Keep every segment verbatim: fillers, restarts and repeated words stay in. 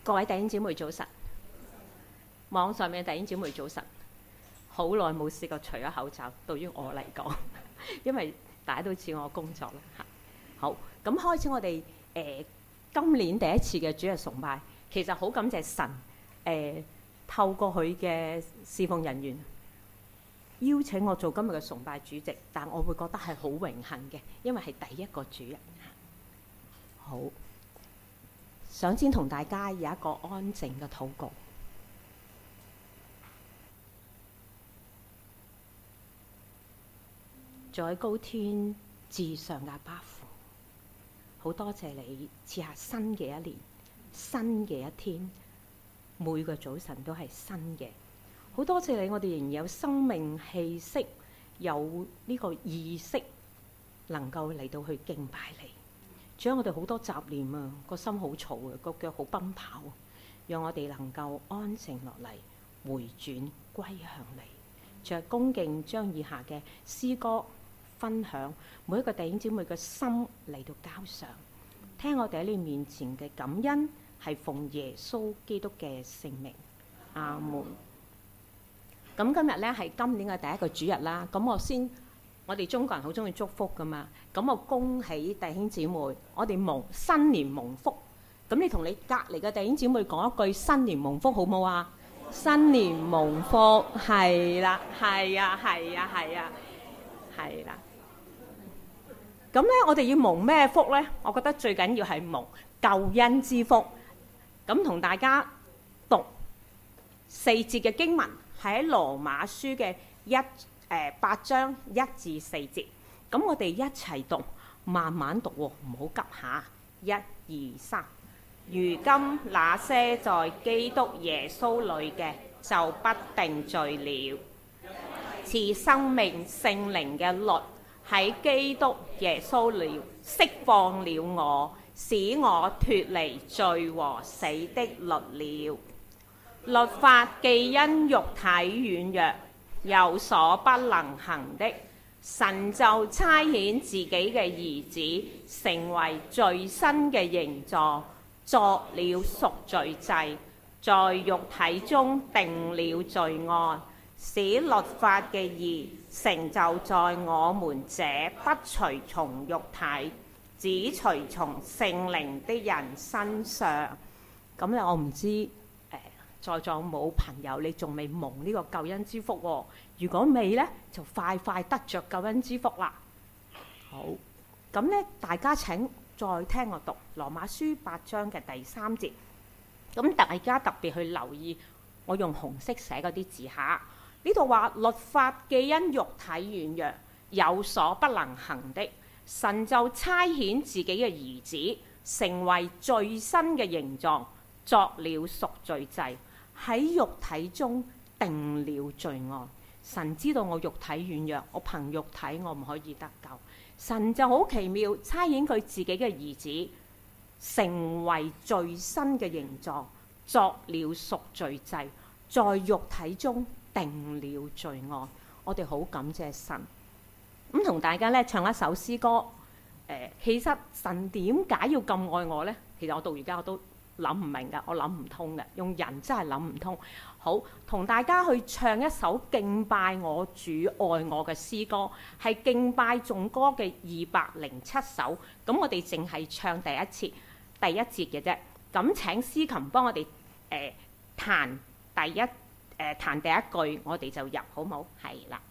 各位弟兄姊妹早晨，網上面嘅弟兄姊妹早晨，好耐冇試過除咗口罩，對於我嚟講，因為大家都知我工作啦嚇。好，咁開始我哋誒、呃、今年第一次嘅主日崇拜，其實好感謝神誒、呃、透過佢嘅侍奉人員邀請我做今日嘅崇拜主席，但我會覺得係好榮幸嘅，因為係第一個主日。好。想先同大家有一個安靜嘅禱告。在高天至上嘅阿爸父，好多謝你賜下新嘅一年、新嘅一天，每個早晨都係新嘅。好多謝你，我哋仍然有生命氣息，有呢個意識，能夠嚟到去敬拜你。將我哋好多雜念啊，個心好嘈啊，個腳好奔跑，讓我哋能夠安靜落嚟，回轉歸向你。着恭敬將以下嘅詩歌分享，每一個弟兄姊妹嘅心嚟到交上，聽我哋喺你面前嘅感恩，係奉耶穌基督嘅聖名，阿門。咁今日呢係今年嘅第一個主日啦，咁我先。我哋中國人好中意祝福噶嘛，咁我恭喜弟兄姊妹，我哋蒙新年蒙福。咁你同你隔離嘅弟兄姊妹講一句新年蒙福好冇啊？新年蒙福，係啦，係啊，係啊，係啊，係啦。咁咧，我哋要蒙咩福咧？我覺得最緊要係蒙救恩之福。咁同大家讀四節嘅經文，係喺羅馬書嘅一。誒八章一至四節，咁我哋一齊讀，慢慢讀喎，唔好急下。一、二、三。如今那些在基督耶穌裏嘅，就不定罪了。賜生命聖靈嘅律喺基督耶穌裏釋放了我，使我脫離罪和死的律了。律法既因肉體軟弱，有所不能行的，神就差遣自己嘅兒子，成為罪身嘅形狀，作了贖罪祭，在肉體中定了罪案，使律法嘅義成就在我們這不隨從肉體，只隨從聖靈的人身上。咁咧，我唔知。在座冇朋友，你仲未蒙呢個救恩之福喎、哦？如果未呢，就快快得着救恩之福啦！好，咁呢，大家請再聽我讀羅馬書八章嘅第三節。咁大家特別去留意，我用紅色寫嗰啲字下。呢度話律法既因肉體軟弱，有所不能行的，神就差遣自己嘅兒子，成為罪身嘅形狀，作了贖罪祭。喺肉體中定了罪案。神知道我肉體軟弱，我憑肉體我唔可以得救。神就好奇妙，差遣佢自己嘅兒子，成為罪身嘅形狀，作了贖罪祭，在肉體中定了罪案。我哋好感謝神。咁同大家咧唱一首詩歌。呃、其實神點解要咁愛我呢？其實我到而家我都諗唔明㗎，我諗唔通嘅，用人真係諗唔通。好，同大家去唱一首敬拜我主愛我嘅詩歌，係敬拜頌歌嘅二百零七首。咁我哋淨係唱第一節第一節嘅啫。咁請司琴幫我哋誒、呃、彈第一誒、呃、彈第一句，我哋就入好唔好？係啦。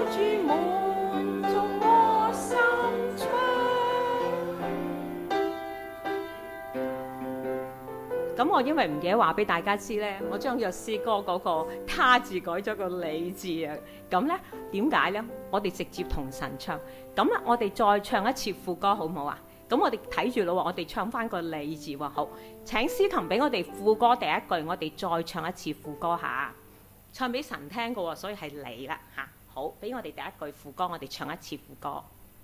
主滿足我心腸。咁我因為唔記得話俾大家知咧，我將呢個詩歌嗰個他字改咗個你字啊。咁咧點解咧？我哋直接同神唱。咁咧我哋再唱一次副歌好唔好啊？咁我哋睇住咯，我哋唱翻個你字喎。好，請司琴俾我哋副歌第一句，我哋再唱一次副歌下，唱俾神聽嘅喎，所以係你啦嚇。好，俾我哋第一句副歌，我哋唱一次副歌。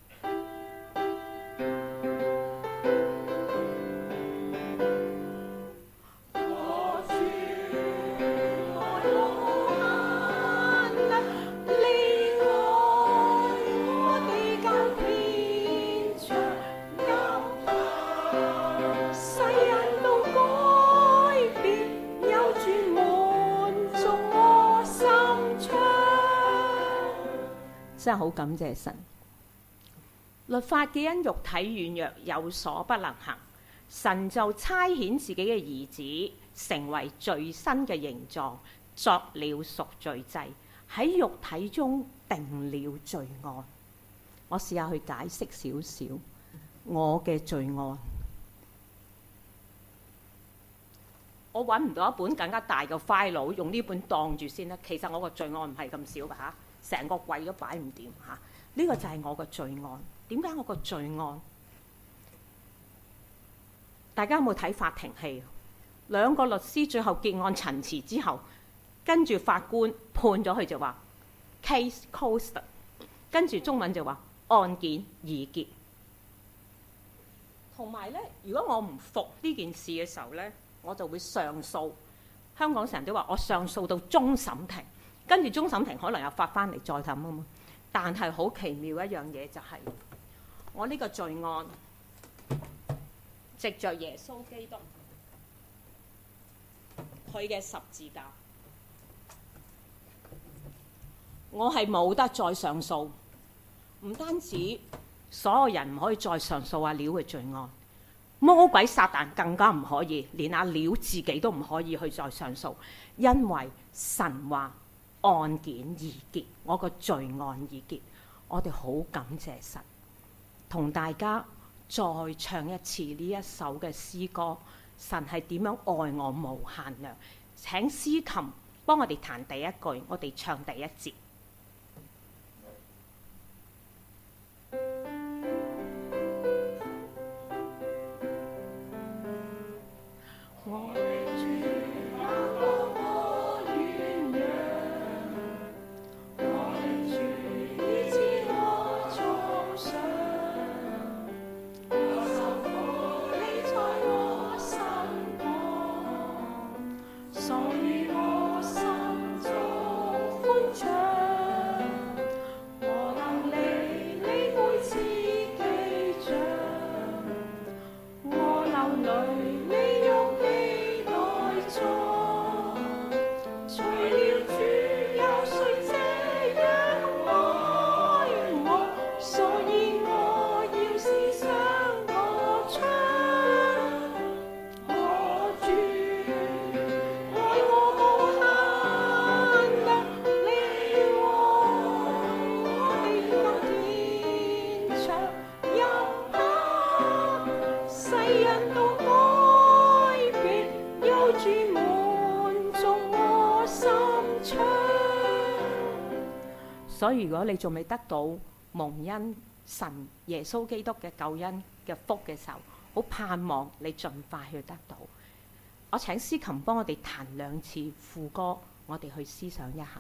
真係好感謝神。律法既因肉體軟弱有所不能行，神就差遣自己嘅兒子成為罪身嘅形狀，作了贖罪祭，喺肉體中定了罪案。我試下去解釋少少我嘅罪案。我揾唔到一本更加大嘅 file， 用呢本當住先啦。其實我個罪案唔係咁少㗎嚇。成個櫃都擺唔掂嚇，呢個就係我個罪案。點解我個罪案？大家有冇睇法庭戲？兩個律師最後結案陳詞之後，跟住法官判咗佢就話 case closed， 跟住中文就話案件已結。同埋咧，如果我唔服呢件事嘅時候咧，我就會上訴。香港成日都話我上訴到終審庭。跟住終審庭可能又發翻嚟再審啊嘛，但係好奇妙一樣嘢就係、是、我呢個罪案，藉着耶穌基督佢嘅十字架，我係冇得再上訴。唔單止所有人唔可以再上訴阿廖嘅罪案，魔鬼撒旦更加唔可以，連阿廖自己都唔可以去再上訴，因為神話。案件已結，我個罪案已結，我哋好感謝神，同大家再唱一次呢一首嘅詩歌。神係點樣愛我無限量？請司琴幫我哋彈第一句，我哋唱第一節。所以如果你仲未得到蒙恩神耶穌基督嘅救恩嘅福嘅時候，好盼望你盡快去得到。我請司琴幫我哋彈兩次副歌，我哋去思想一下。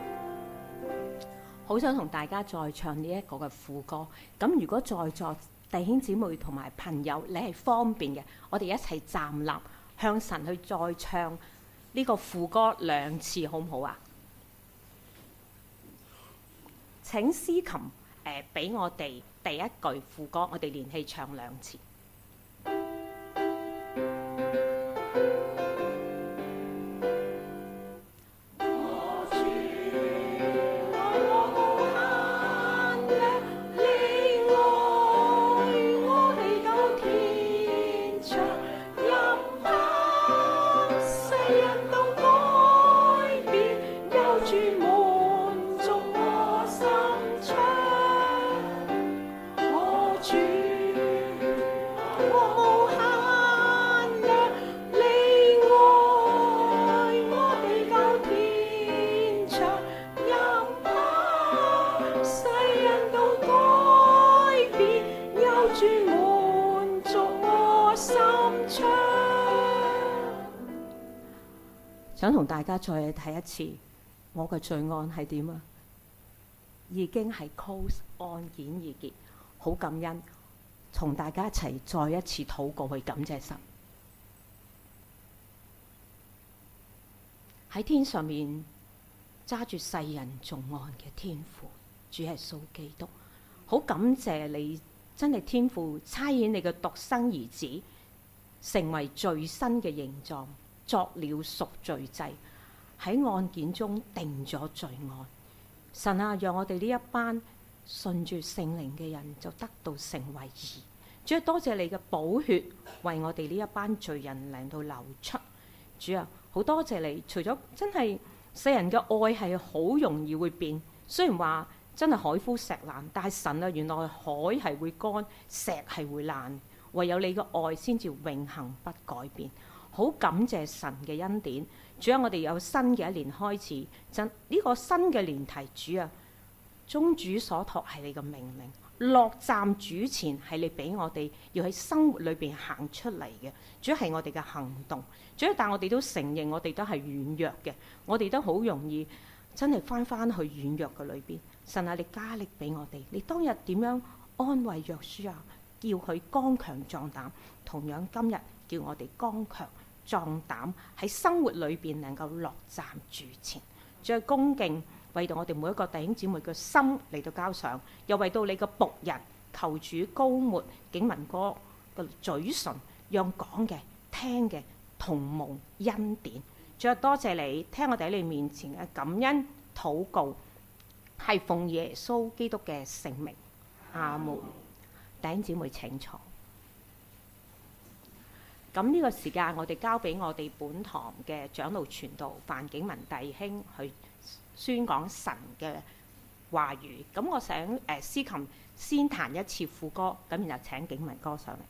好想同大家再唱呢一個嘅副歌。咁如果在座弟兄姊妹同埋朋友，你係方便嘅，我哋一齊站立向神去再唱呢個副歌兩次，好唔好啊？請司琴誒俾我哋第一句副歌，我哋連氣唱兩次。想同大家再睇一次，我嘅罪案係點啊？已經係 close 案件已結，好感恩，同大家一齊再一次禱告去感謝神。喺天上面揸住世人重案嘅天父，主耶穌基督，好感謝你，真係天父差遣你嘅獨生兒子，成為罪身嘅形狀，作了贖罪祭，喺案件中定咗罪案。神啊，讓我哋呢一班順住聖靈嘅人就得到成為義。主啊，多謝你嘅寶血為我哋呢一班罪人嚟到流出。主啊，好多謝你，除咗真係世人嘅愛係好容易會變，雖然話真係海枯石爛，但係神啊，原來海係會乾，石係會爛，唯有你嘅愛先至永恆不改變。好感謝神嘅恩典，主啊，我哋有新嘅一年開始，真呢、這個新嘅年題，主啊，宗主所託係你嘅命令，落站主前係你俾我哋要喺生活裏邊行出嚟嘅，主要係我哋嘅行動，主要但我哋都承認我哋都係軟弱嘅，我哋都好容易真係翻翻去軟弱嘅裏邊。神啊，你加力俾我哋，你當日點樣安慰約書亞，叫佢剛強壯膽，同樣今日叫我哋剛強壯膽喺生活裏邊能夠落站主前，再恭敬為到我哋每一個弟兄姊妹嘅心嚟到交上，又為到你嘅僕人求主膏抹景文哥嘅嘴唇，讓講嘅聽嘅同蒙恩典。再多謝你聽我哋喺你面前嘅感恩禱告，係奉耶穌基督嘅聖名，阿門。弟兄姊妹請坐。咁呢個時間，我哋交俾我哋本堂嘅長老傳道范景文弟兄去宣講神嘅話語。咁我想誒、呃、司琴先彈一次副歌，咁然後請景文哥上嚟。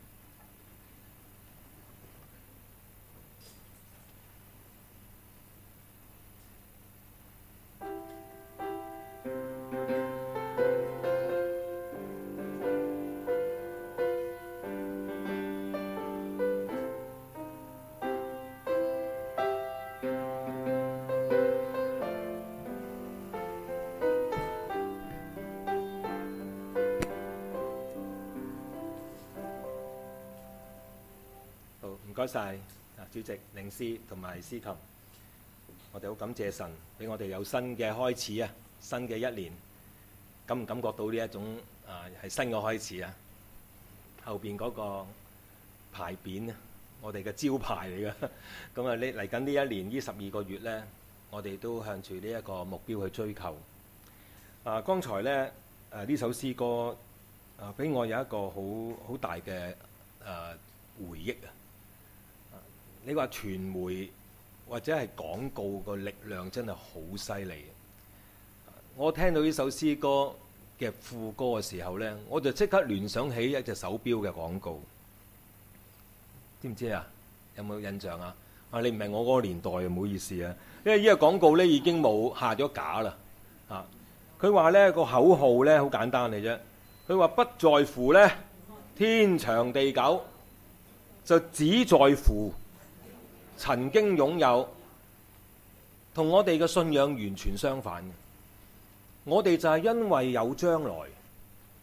唔該晒啊，主席、領詩同埋司琴，我哋好感謝神俾我哋有新嘅開始啊！新嘅一年，感唔感覺到呢一種啊係新嘅開始啊？後邊嗰個牌匾啊，我哋嘅招牌嚟嘅。咁啊，呢嚟緊呢一年呢十二個月呢，我哋都向住呢一個目標去追求。啊，剛才呢誒呢首詩歌啊，俾我有一個好好大嘅誒回憶啊！你話傳媒或者係廣告個力量真係好犀利。我聽到呢首詩歌嘅副歌嘅時候呢，我就即刻聯想起一隻手錶嘅廣告，知唔知啊？有冇印象啊？啊，你唔係我嗰個年代啊，唔好意思啊，因為呢個廣告呢已經冇下咗架啦。啊，佢話呢個口號呢好簡單嚟啫，佢話不在乎呢天長地久，就只在乎曾經擁有，同我哋嘅信仰完全相反嘅。我哋就係因為有將來，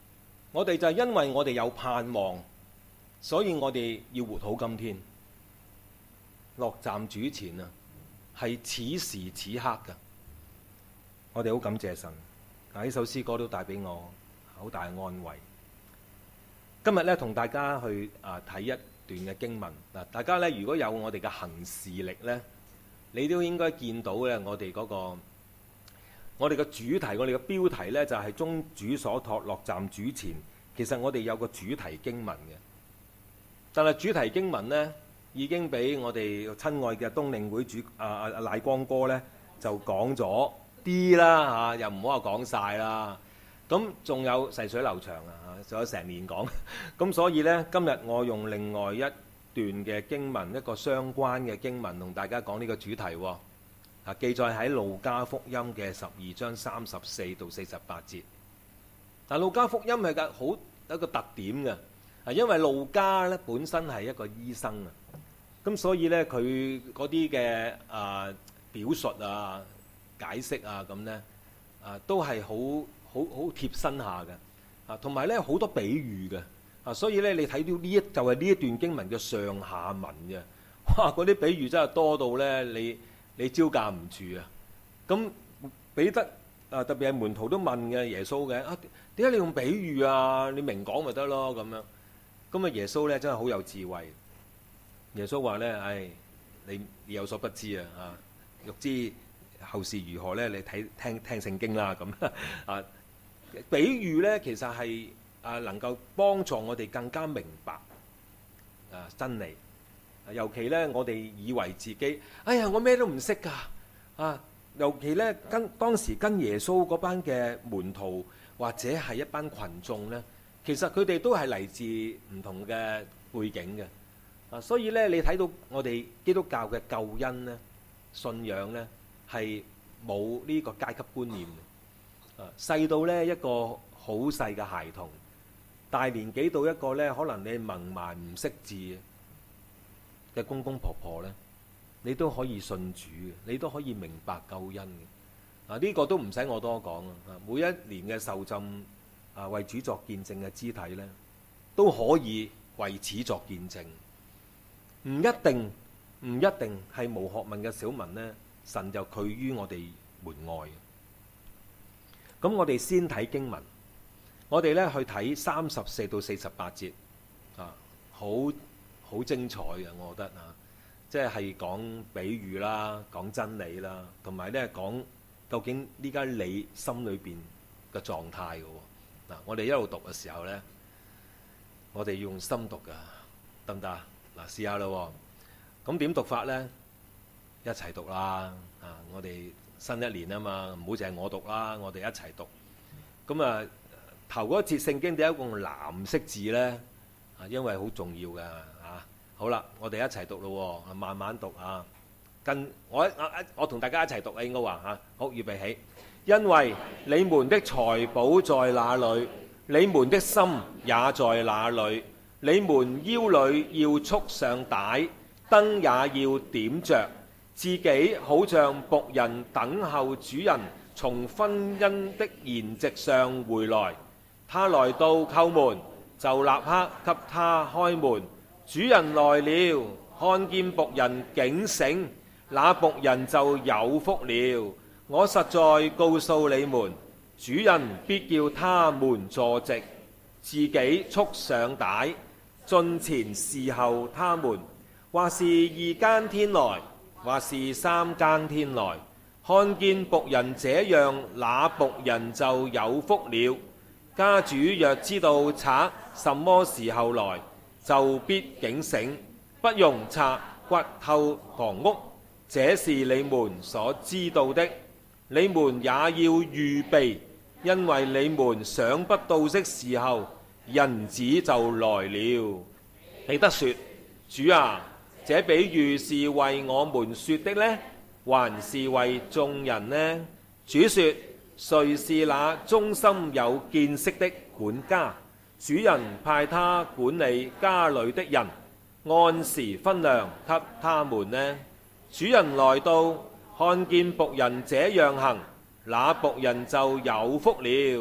我哋就係因為我哋有盼望，所以我哋要活好今天。落站主前啊，係此時此刻㗎。我哋好感謝神，啊呢首詩歌都帶俾我好大嘅安慰。今日咧同大家去啊睇一段嘅經文嗱，大家咧如果有我哋嘅行事曆咧，你都應該見到咧我哋嗰個我哋嘅主題，我哋嘅標題咧就係中主所託落站主前。其實我哋有個主題經文嘅，但係主題經文咧已經俾我哋親愛嘅冬令會主啊啊賴光哥咧就講咗啲啦嚇，又唔好話講晒啦。咁仲有細水流長啊，仲有成年講。咁所以呢，今日我用另外一段嘅經文，一個相關嘅經文，同大家講呢個主題喎。啊，記載喺路加福音嘅十二章三十四到四十八節。但路加福音係個好一個特點嘅，啊，因為路加咧本身係一個醫生啊，咁所以呢，佢嗰啲嘅啊表述啊、解釋啊咁呢，啊都係好好好貼身下嘅，啊，同埋咧好多比喻嘅，啊，所以咧你睇到呢一就係呢一段經文嘅上下文嘅，哇！嗰啲比喻真係多到咧，你你招架唔住啊！咁彼得啊，特別係門徒都問嘅耶穌嘅，啊，點解你用比喻啊？你明講咪得咯咁樣。咁啊，耶穌咧真係好有智慧。耶穌話咧，唉，你你有所不知啊，啊，欲知後事如何咧？你睇聽聽聖經啦，咁啊。比喻咧，其實係啊能夠幫助我哋更加明白啊真理。尤其咧，我哋以為自己，哎呀，我咩都唔識㗎啊！尤其咧，跟當時跟耶穌嗰班嘅門徒或者係一班群眾咧，其實佢哋都係嚟自唔同嘅背景嘅啊。所以咧，你睇到我哋基督教嘅救恩咧、信仰咧，係冇呢個階級觀念。細到呢一個好細嘅孩童，大年紀到一個呢可能你盲盲唔識字嘅公公婆婆呢，你都可以信主嘅，你都可以明白救恩嘅。啊，呢個都唔使我多講啊！每一年嘅受浸啊，為主作見證嘅肢體呢，都可以為此作見證。唔一定，唔一定係無學問嘅小民呢，神就拒於我哋門外。咁我哋先睇經文，我哋咧去睇三十四到四十八節，啊，好好精彩嘅，我覺得啊，即係講比喻啦，講真理啦，同埋咧講究竟呢家你心裏邊嘅狀態嘅喎。嗱，我哋一路讀嘅時候咧，我哋要用心讀噶，得唔得啊？嗱，試下啦，咁點讀法咧？一齊讀啦，啊，我哋。新一年啊嘛，唔好淨係我讀啦，我哋一齊讀。咁啊，頭嗰節聖經點解用藍色字咧？啊，因為好重要嘅啊。好啦，我哋一齊讀咯，慢慢讀啊。跟我一我我同大家一齊讀啊，應該話嚇。好，預備起。因為你們的財寶在哪裏，你們的心也在哪裏。你們腰裏要束上帶，燈也要點着。自己好像僕人等候主人從婚姻的筵席上回來，他來到叩門，就立刻給他開門。主人來了，看見僕人警醒，那僕人就有福了。我實在告訴你們，主人必叫他們坐席，自己束上帶，進前侍候他們，或是二更天來，或是三更天來，看見僕人這樣，那僕人就有福了。家主若知道賊什麼時候來，就必警醒，不容賊掘透房屋。這是你們所知道的，你們也要預備，因為你們想不到的時候，人子就來了。彼得說：主啊，這比喻是為我們說的呢，還是為眾人呢？主說：誰是那忠心有見識的管家？主人派他管理家裏的人，按時分糧給他們呢。主人來到，看見僕人這樣行，那僕人就有福了。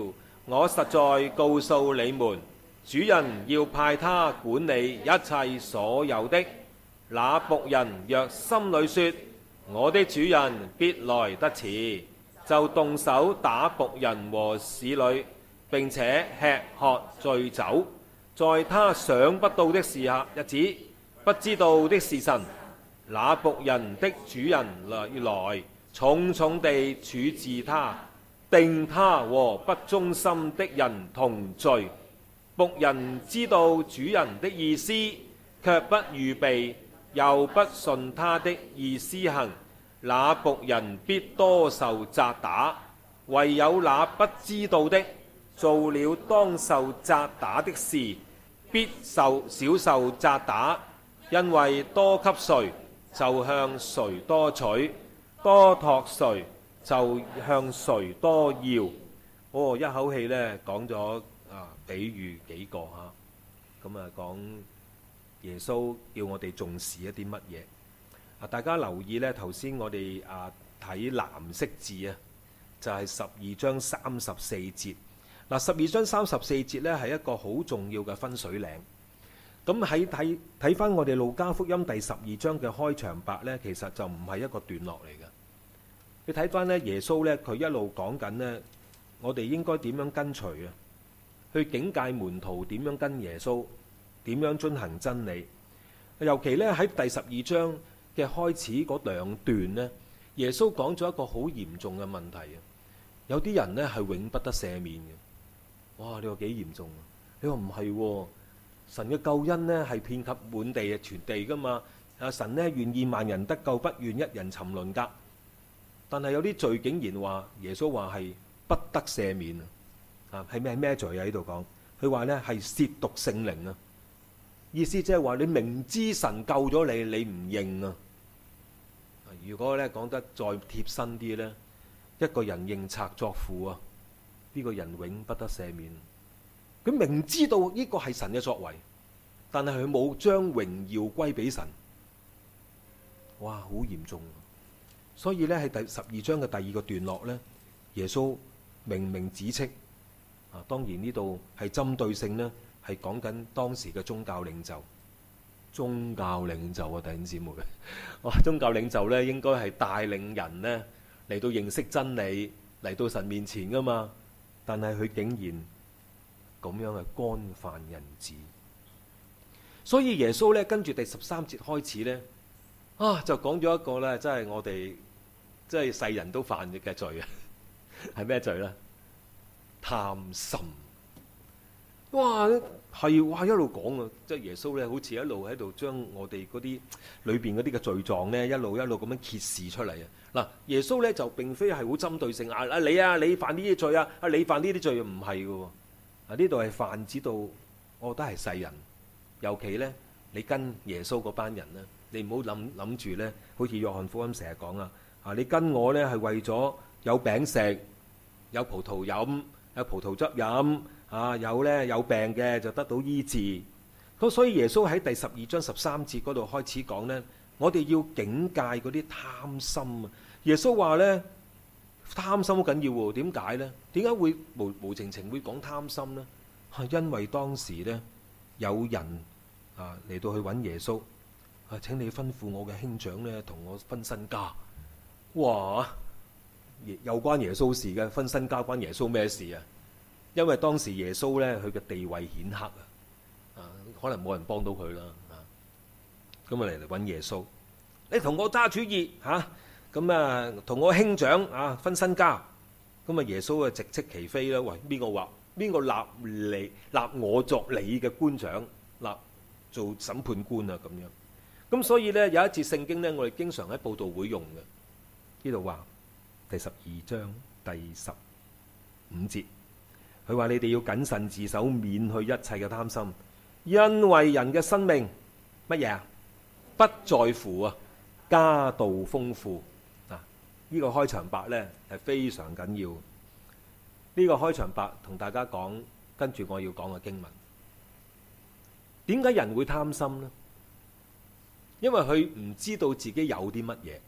我實在告訴你們，主人要派他管理一切所有的。那僕人若心裏說，我的主人必來得遲，就動手打僕人和使女，並且吃喝醉酒，在他想不到的時刻日子，不知道的是神，那僕人的主人來來重重地處置他，定他和不忠心的人同罪。僕人知道主人的意思，卻不預備，又不順他的意思行，那僕人必多受責打。唯有那不知道的，做了當受責打的事，必受少受責打，因為多給誰，就向誰多取；多託誰，就向誰多要。哦，一口氣呢講咗啊，比喻幾個嚇，咁啊講耶穌叫我哋重視一啲乜嘢啊？大家留意呢，頭先我哋啊睇藍色字啊，就係十二章三十四節。嗱，十二章三十四節呢係一個好重要嘅分水嶺。咁喺睇睇翻我哋路加福音第十二章嘅開場白呢，其實就唔係一個段落嚟嘅。你睇翻呢，耶穌呢，佢一路講緊呢，我哋應該點樣跟隨啊？去警戒門徒點樣跟耶穌，點樣遵行真理。尤其呢，喺第十二章嘅開始嗰兩段呢，耶穌講咗一個好嚴重嘅問題啊！有啲人呢係永不得赦免嘅。哇！你話幾嚴重啊？你話唔係喎？神嘅救恩呢係遍及滿地嘅全地噶嘛？啊，神呢願意萬人得救，不願一人沉淪噶。但係有啲罪竟然話耶穌話係不得赦免啊！啊，係咩咩罪啊？喺度講，佢話呢係褻瀆聖靈啊！意思即係話你明知神救咗你，你唔認啊！如果咧講得再貼身啲呢，一個人認賊作父啊，呢個人永不得赦免。佢明知道呢個係神嘅作為，但係佢冇將榮耀歸俾神。哇，好嚴重！所以呢，喺第十二章嘅第二個段落呢，耶穌明明指斥啊，當然呢度係針對性呢，係講緊當時嘅宗教領袖。宗教領袖啊，弟兄姊妹，哇！宗教領袖呢，應該係帶領人呢嚟到認識真理，嚟到神面前噶嘛。但係佢竟然咁樣係干犯人子，所以耶穌呢，跟住第十三節開始呢，啊就講咗一個呢，真係我哋即係世人都犯嘅罪啊，係咩罪呢？貪心。哇！係哇，一路講啊，即係耶穌咧，好似一路喺度將我哋嗰啲裏邊嗰啲嘅罪狀咧，一路一路咁樣揭示出嚟啊！嗱，耶穌咧就並非係好針對性啊啊你啊，你犯呢啲罪啊，啊你犯呢啲罪唔係嘅喎，啊呢度係泛指到，我覺得係世人，尤其咧你跟耶穌嗰班人咧，你唔好諗諗住咧，好似約翰福音成日講啊，啊你跟我咧係為咗有餅食、有葡萄飲、有葡萄汁飲。啊，有咧有病嘅就得到醫治，咁所以耶穌喺第十二章十三節嗰度開始講呢，我哋要警戒嗰啲貪心啊！耶穌話呢，貪心好緊要喎，點解呢？點解會無無情情會講貪心呢？係因為當時呢，有人啊嚟到去揾耶穌，啊請你吩咐我嘅兄長呢同我分身家。哇！又關耶穌事嘅，分身家關耶穌咩事啊？因為當時耶穌咧，佢嘅地位顯赫啊，啊，可能冇人幫到佢啦，啊，咁啊嚟嚟揾耶穌，你同我揸主意嚇，咁啊同我兄長啊分身家，咁啊耶穌啊直斥其非啦，喂，邊個話邊個立你立我作你嘅官長，立做審判官啊咁樣，咁所以咧有一節聖經咧，我哋經常喺佈道會用嘅，呢度話第十二章第十五節。佢話：你哋要謹慎自守，免去一切嘅貪心，因為人嘅生命乜嘢啊？不在乎啊家道豐富啊！呢、這個開場白呢係非常緊要。呢、這個開場白同大家講，跟住我要講嘅經文。點解人會貪心呢？因為佢唔知道自己有啲乜嘢，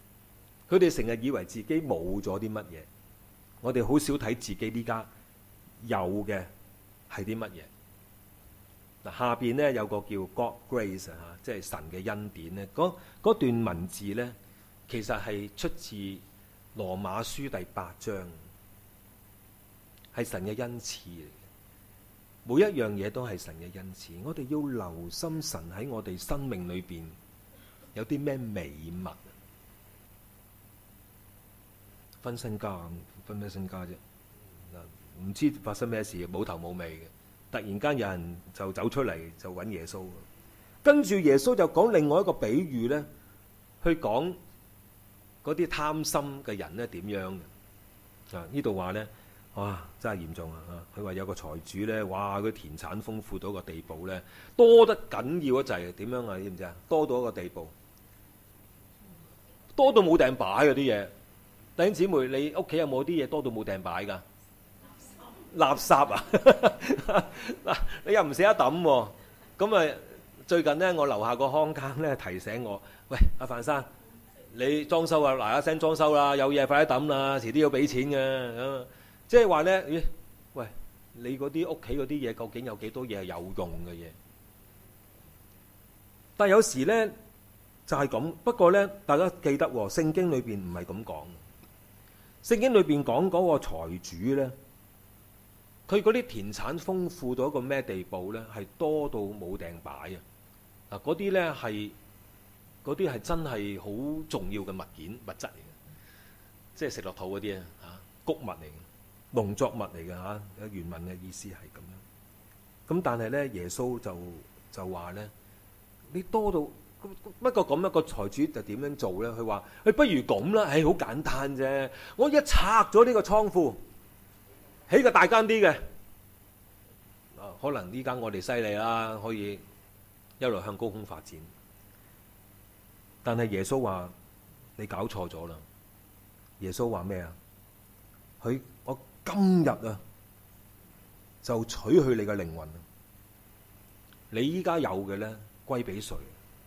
佢哋成日以為自己冇咗啲乜嘢。我哋好少睇自己呢家有嘅係啲乜嘢？嗱，下邊咧有個叫 God Grace 啊，即係神嘅恩典咧。嗰嗰段文字咧，其實係出自羅馬書第八章，係神嘅恩賜嚟嘅。每一樣嘢都係神嘅恩賜，我哋要留心神喺我哋生命裏邊有啲咩美物。分身家，分咩身家啫？唔知發生咩事，冇頭冇尾嘅。突然間有人就走出嚟就揾耶穌，跟住耶穌就講另外一個比喻咧，去講嗰啲貪心嘅人咧點樣嘅。啊，呢度話咧，哇，真係嚴重啊！佢話有個財主咧，哇，佢田產豐富到個地步咧，多得緊要一滯，點樣啊？你知唔知啊？多到一個地步，多到冇埞擺嗰啲嘢。弟兄姊妹，你屋企有冇啲嘢多到冇埞擺㗎？垃圾啊！嗱，你又唔捨得抌喎。咁啊，最近咧，我樓下個康間咧提醒我，喂，阿范生，你裝修啊，嗱一聲裝修啦，有嘢快啲抌啦，遲啲要俾錢嘅。咁即係話咧，咦，喂，你嗰啲屋企嗰啲嘢究竟有幾多嘢係有用嘅嘢？但係有時咧就係咁。不過咧，大家記得喎，聖經裏邊唔係咁講。聖經裏邊講嗰個財主咧，佢嗰啲田產豐富到一個咩地步咧？係多到冇埞擺啊！嗱，嗰啲咧係嗰啲係真係好重要嘅物件物質嚟嘅，即係食落肚嗰啲啊嚇，穀物嚟嘅，農作物嚟嘅嚇。原文嘅意思係咁樣。咁但係咧，耶穌就就話咧，你多到不過咁一個財主就點樣做咧？佢話：佢不如咁啦，係好簡單啫。我一拆咗呢個倉庫，起個大間啲嘅。啊，可能呢間我哋犀利啦，可以一路向高空發展。但係耶穌話：你搞錯咗啦。耶穌話咩啊？佢我今日啊，就取去你嘅靈魂。你依家有嘅咧，歸俾誰？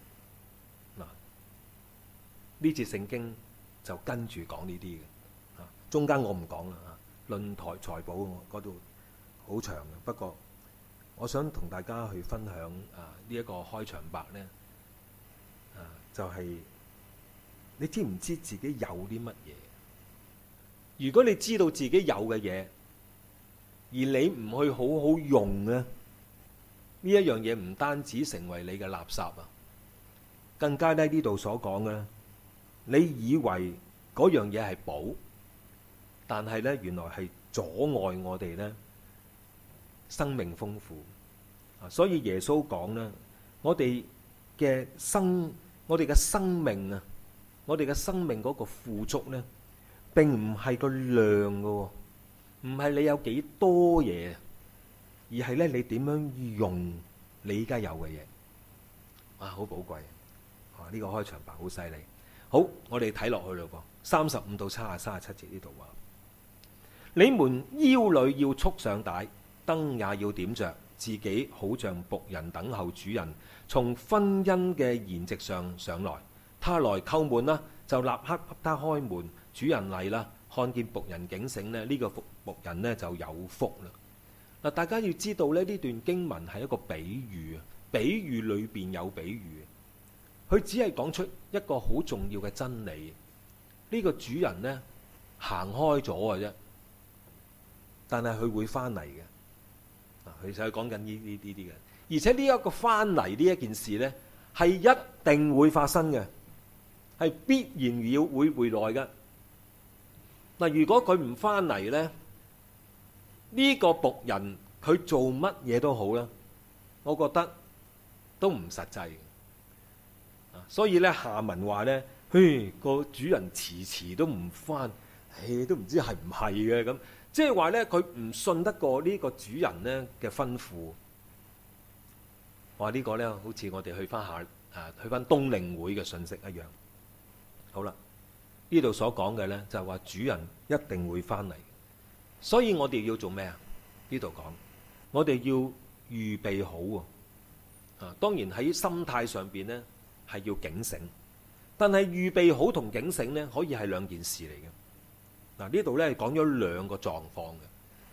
呢節聖經就跟住講呢啲嘅，啊，中間我唔講啦，啊，論台財寶嗰度好長嘅。不過我想同大家去分享啊呢一個開場白咧，啊就係你知唔知自己有啲乜嘢？如果你知道自己有嘅嘢，而你唔去好好用咧，呢一樣嘢唔單止成為你嘅垃圾啊，更加咧呢度所講嘅。你以為嗰樣嘢係寶，但係咧原來係阻礙我哋咧生命豐富啊！所以耶穌講咧，我哋嘅生，我哋嘅生命啊，我哋嘅生命嗰個富足咧，並唔係個量噶，唔係你有幾多嘢，而係咧你點樣用你而家有嘅嘢啊！好寶貴啊！呢個開場白好犀利。好，我哋睇落去咯噃，三十五到七十三十七節呢度話：你們腰裏要束上帶，燈也要點着，自己好像僕人等候主人從婚姻嘅筵席上上來。他來叩門啦，就立刻給他開門。主人嚟啦，看見僕人警醒咧，呢個僕人呢就有福啦。嗱，大家要知道咧，呢段經文係一個比喻啊，比喻裏邊有比喻。佢只係講出一個好重要嘅真理，呢個主人呢行開咗嘅啫，但係佢會翻嚟嘅。啊，佢就係講緊呢呢呢啲嘅，而且呢一個翻嚟呢一件事呢，係一定會發生嘅，係必然要會回來嘅。嗱，如果佢唔翻嚟呢，呢個僕人佢做乜嘢都好啦，我覺得都唔實際。所以咧，下文話咧，嘿，個主人遲遲都唔翻，唉，都唔知係唔係嘅咁，即係話咧，佢唔信得過呢個主人咧嘅吩咐。話呢個咧，好似我哋去翻下啊，去翻冬令會嘅信息一樣。好啦，呢度所講嘅咧就係話主人一定會翻嚟，所以我哋要做咩啊？呢度講，我哋要預備好喎。啊，當然喺心態上邊咧。係要警醒，但係預備好同警醒呢，可以係兩件事嚟嘅。嗱，呢度咧講咗兩個狀況嘅。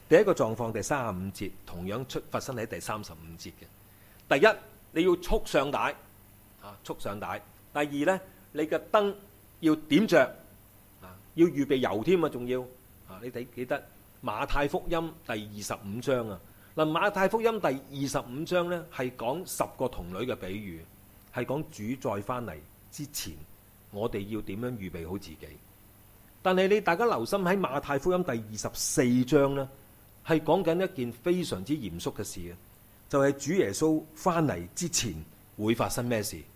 第一個狀況第三十五節同樣出發生喺第三十五節嘅。第一，你要束上帶啊，束上帶。第二咧，你嘅燈要點着啊，要預備油添啊，仲要啊，你睇記得馬太福音第二十五章啊。嗱，馬太福音第二十五章咧係講十個童女嘅比喻，係講主再翻嚟之前，我哋要點樣預備好自己。但係你大家留心喺馬太福音第二十四章咧，係講緊一件非常之嚴肅嘅事啊，就係主耶穌翻嚟之前會發生咩事？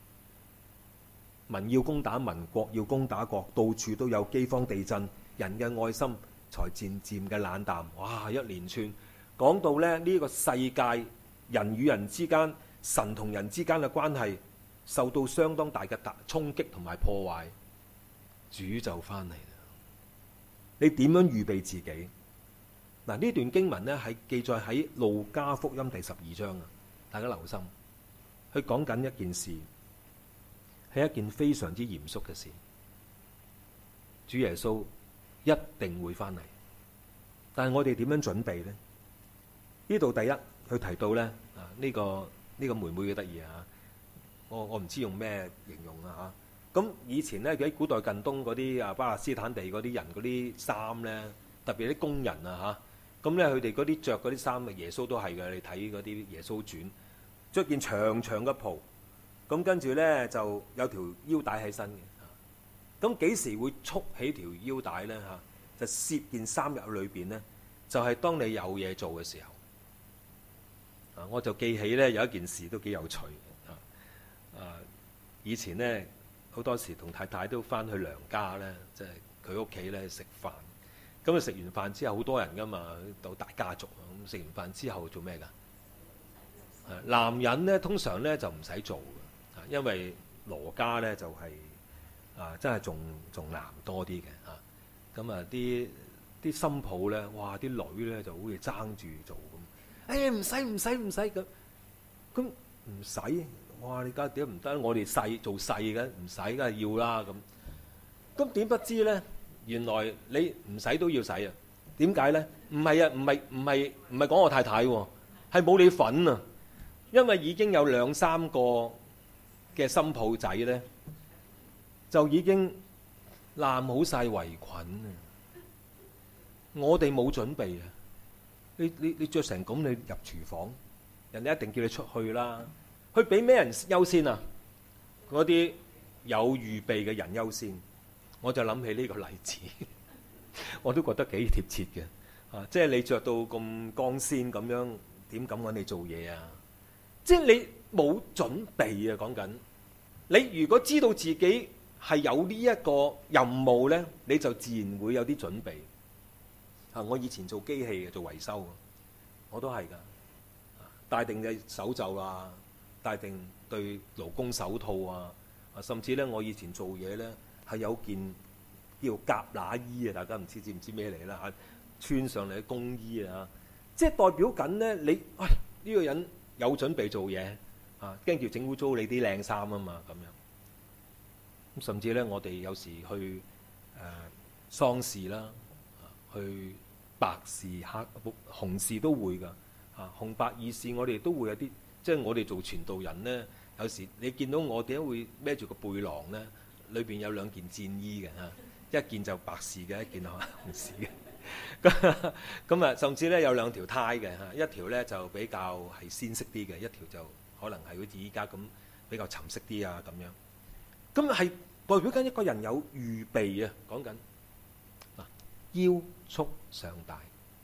民要攻打民，國要攻打國，到處都有饑荒地震，人嘅愛心才漸漸嘅冷淡。哇！一連串講到咧呢個世界人與人之間、神同人之間嘅關係受到相當大嘅大衝擊同埋破壞，主就翻嚟啦。你點樣預備自己？嗱，呢段經文咧係記載喺路加福音第十二章啊，大家留心，佢講緊一件事，係一件非常之嚴肅嘅事。主耶穌一定會翻嚟，但係我哋點樣準備呢？呢度第一，佢提到咧啊，呢個呢個妹妹嘅得意啊，我我唔知用咩形容啊嚇。咁以前咧，佢喺古代近東嗰啲啊巴勒斯坦地嗰啲人嗰啲衫咧，特別啲工人啊嚇，咁咧佢哋嗰啲着嗰啲衫，耶穌都係嘅。你睇嗰啲耶穌傳，着件長長嘅袍，咁跟住咧就有條腰帶喺身嘅。咁幾時會束起條腰帶咧嚇？就攝件衫入裏邊咧，就係當你有嘢做嘅時候。啊，我就記起咧有一件事都幾有趣嘅。啊，以前咧好多時同太太都翻去娘家咧，即係佢屋企咧食飯。咁啊食完飯之後好多人噶嘛，到大家族啊。咁食完飯之後做咩㗎？啊，男人咧通常咧就唔使做嘅，啊，因為羅家咧就係、是、啊真係仲仲男多啲嘅嚇。咁啊啲啲新抱咧，哇啲女咧就好似爭住做咁。誒唔使唔使唔使咁，咁唔使，哇！你而家點唔得？我哋細做細嘅，唔使梗係要啦咁。咁點不知咧？原來你唔使都要使啊？點解咧？唔係啊，唔係唔係唔係講我太太喎，係冇你份啊！因為已經有兩三個嘅新抱仔咧，就已經攬好晒圍裙啊！我哋冇準備啊！你你你著成咁，你入廚房，人哋一定叫你出去啦。去俾咩人優先啊？嗰啲有預備嘅人優先。我就諗起呢個例子，我都覺得幾貼切嘅。啊，即係你著到咁光鮮咁樣，點敢揾你做嘢啊？即係你冇準備啊！講緊你如果知道自己係有呢一個任務咧，你就自然會有啲準備。啊！我以前做機器嘅，做維修，我都係㗎。帶定隻手袖啊，帶定對勞工手套啊，啊，甚至咧，我以前做嘢咧係有件叫甲乸衣啊，大家唔知知唔知咩嚟啦嚇？穿上嚟嘅工衣啊，即係代表緊咧你，喂、哎、呢、呢個人有準備做嘢啊，驚住整污糟你啲靚衫啊嘛咁樣。咁甚至咧，我哋有時去誒、呃、喪事啦。去白事、黑紅事都會㗎，啊紅白二事我哋都會有啲，即係我哋做傳道人咧，有時你見到我點解會孭住個背囊咧？裏邊有兩件戰衣嘅嚇，一件就白事嘅，一件係紅事嘅。咁啊，甚至咧有兩條呔嘅嚇，一條咧就比較係鮮色啲嘅，一條就可能係好似依家咁比較沉色啲啊咁樣。咁係代表緊一個人有預備啊，講緊。腰束上帶。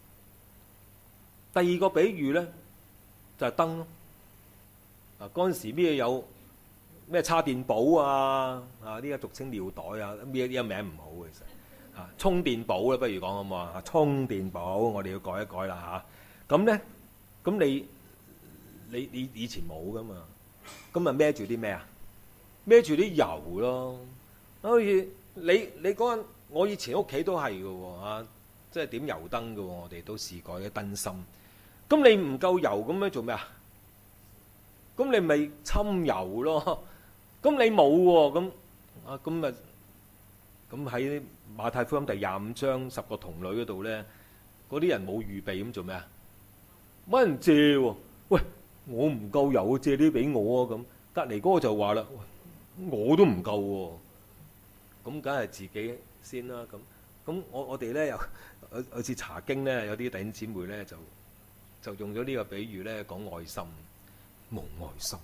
第二個比喻咧就係燈咯。啊，嗰陣時咩有咩叉電寶啊？啊，呢個俗稱尿袋啊，咩呢個名唔好其實。啊，充電寶咧，不如講好唔好啊？充電寶，我哋要改一改啦嚇。咁咧，咁你你你以前冇噶嘛？咁啊孭住啲咩啊？孭住啲油咯。好似你你嗰陣。我以前屋企都係嘅喎，嚇，即係點油燈嘅喎，我哋都試過嘅燈芯。咁你唔夠油咁樣做咩啊？咁你咪侵油咯。咁你冇喎，咁啊咁咪咁喺馬太福音第廿五章十個童女嗰度咧， 嗰啲人冇預備咁做咩啊？乜人借喎？喂，我唔夠油，借啲俾我啊！咁隔離嗰個就話啦，我都唔夠喎，咁梗係自己先啦。咁咁我我哋咧又好似查經咧，有啲弟兄姊妹咧就就用咗呢個比喻咧講愛心，冇愛心。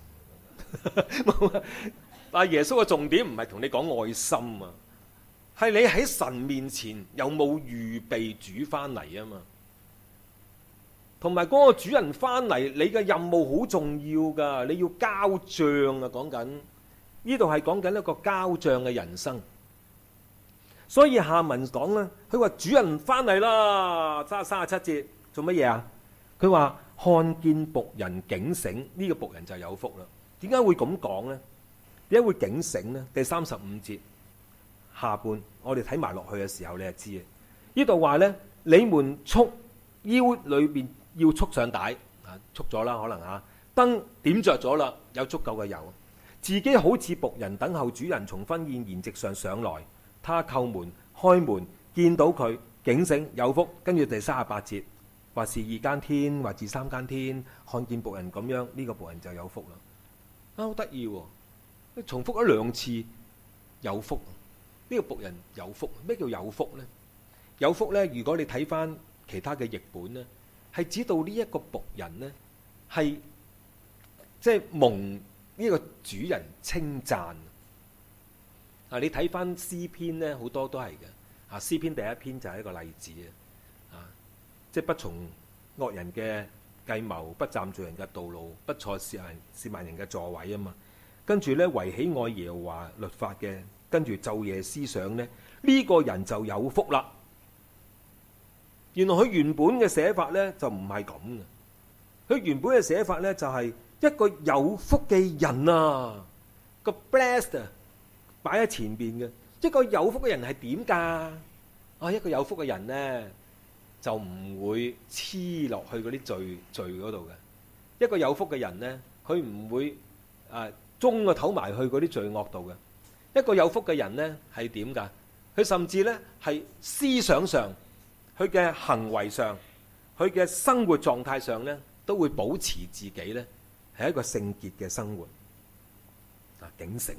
但係耶穌嘅重點唔係同你講愛心啊，係你喺神面前有冇預備主翻嚟啊嘛。同埋嗰個主人翻嚟，你嘅任務好重要噶，你要交賬啊！講緊呢度係講緊一個交賬嘅人生。所以下文講咧，佢話主人翻嚟啦，三三十七節做乜嘢啊？佢話看見僕人警醒，呢個僕人就有福啦。點解會咁講呢？點解會警醒呢？第三十五節下半，我哋睇埋落去嘅時候，你就知啊。呢度話呢，你們束腰裏邊要束上帶，啊，束咗啦，可能啊，燈點着咗啦，有足夠嘅油，自己好似僕人等候主人從婚宴筵席上上來，他叩門開門，見到佢警醒有福。跟住第三十八節，或是二更天，或是三更天，看見僕人咁樣，呢個僕人就有福啦。啊，好得意喎！重複咗兩次有福，呢個僕人有福。咩叫有福呢？有福呢，如果你睇翻其他嘅譯本呢，係指到呢一個僕人呢，係即係蒙呢個主人稱讚。啊，你睇翻詩篇呢，好多都係嘅。啊，詩篇第一篇就係一個例子啊。啊，即係不從惡人嘅計謀，不站罪人嘅道路，不坐褻慢褻慢人嘅座位啊嘛。跟住咧，惟喜愛耶和華律法嘅，跟住晝夜思想咧，呢、這個人就有福啦。原來佢原本嘅寫法咧就唔係咁嘅，佢原本嘅寫法咧就係一個有福嘅人啊，個 blessed 擺喺前邊嘅。一個有福嘅人係點㗎？啊，一個有福嘅人咧就唔會黐落去嗰啲罪罪嗰度嘅。一個有福嘅人咧，佢唔會啊中個頭埋去嗰啲罪惡度嘅。一個有福嘅人咧係點㗎？佢甚至咧係思想上，佢嘅行為上，佢嘅生活狀態上咧，都會保持自己咧係一個聖潔嘅生活。啊，警醒！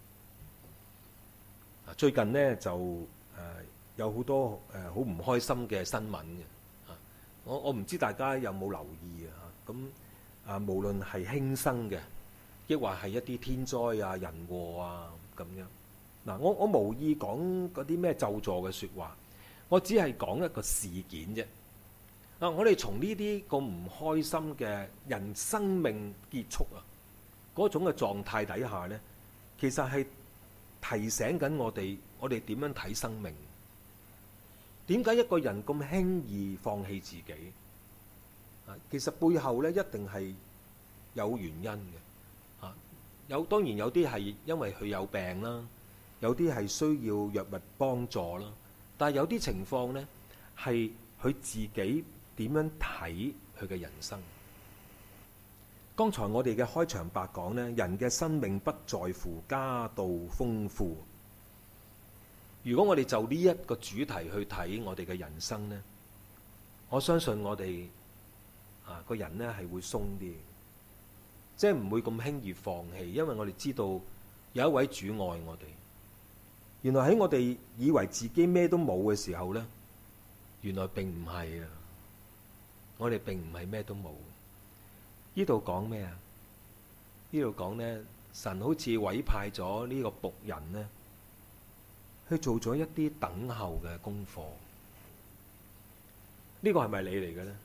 啊，最近咧就誒、呃、有好多誒好唔開心嘅新聞嘅。啊，我我唔知大家有冇留意啊？咁啊，無論係輕生嘅，抑或係一啲天災啊、人禍啊咁樣。嗱、啊，我我無意講嗰啲咩咒詛嘅説話。我只係講一個事件啫。啊，我哋從呢啲咁唔開心嘅人生命結束啊，嗰種嘅狀態底下呢，其實係提醒緊我哋，我哋點樣睇生命？點解一個人咁輕易放棄自己？啊，其實背後呢，一定係有原因嘅。啊，有當然有啲係因為佢有病啦，有啲係需要藥物幫助啦。但係有啲情況呢，係佢自己點樣睇佢嘅人生。剛才我哋嘅開場白講呢，人嘅生命不在乎家道豐富。如果我哋就呢一個主題去睇我哋嘅人生呢，我相信我哋啊個人呢係會鬆啲，即係唔會咁輕易放棄，因為我哋知道有一位主愛我哋。原來喺我哋以為自己咩都冇嘅時候呢，原來並唔係啊！我哋並唔係咩都冇。呢度講咩啊？呢度講呢，神好似委派咗呢個僕人呢，去做咗一啲等候嘅功課。呢個係咪你嚟嘅呢？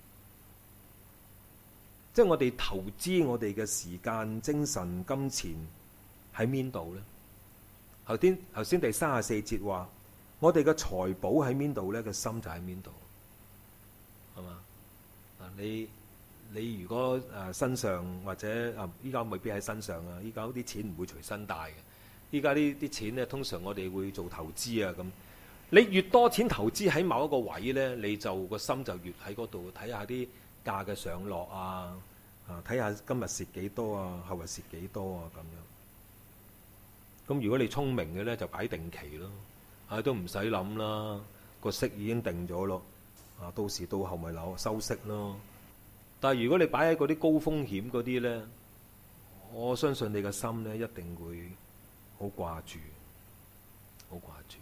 即係我哋投資我哋嘅時間、精神、金錢喺邊度呢？頭先頭先第三十四節話，我哋嘅財寶喺邊度咧？個心就喺邊度，係嘛？啊，你你如果誒身上或者啊，依家未必喺身上啊，依家啲錢唔會隨身帶嘅。依家呢啲錢咧，通常我哋會做投資啊咁。你越多錢投資喺某一個位咧，你就個心就越喺嗰度睇下啲價嘅上落啊，啊睇下今日蝕幾多啊，後日蝕幾多啊咁樣。咁如果你聰明嘅咧，就擺定期咯，啊都唔使諗啦，個息已經定咗咯，啊啊，到時到後咪留收息咯。但係如果你擺喺嗰啲高風險嗰啲咧，我相信你嘅心咧一定會好掛住，好掛住。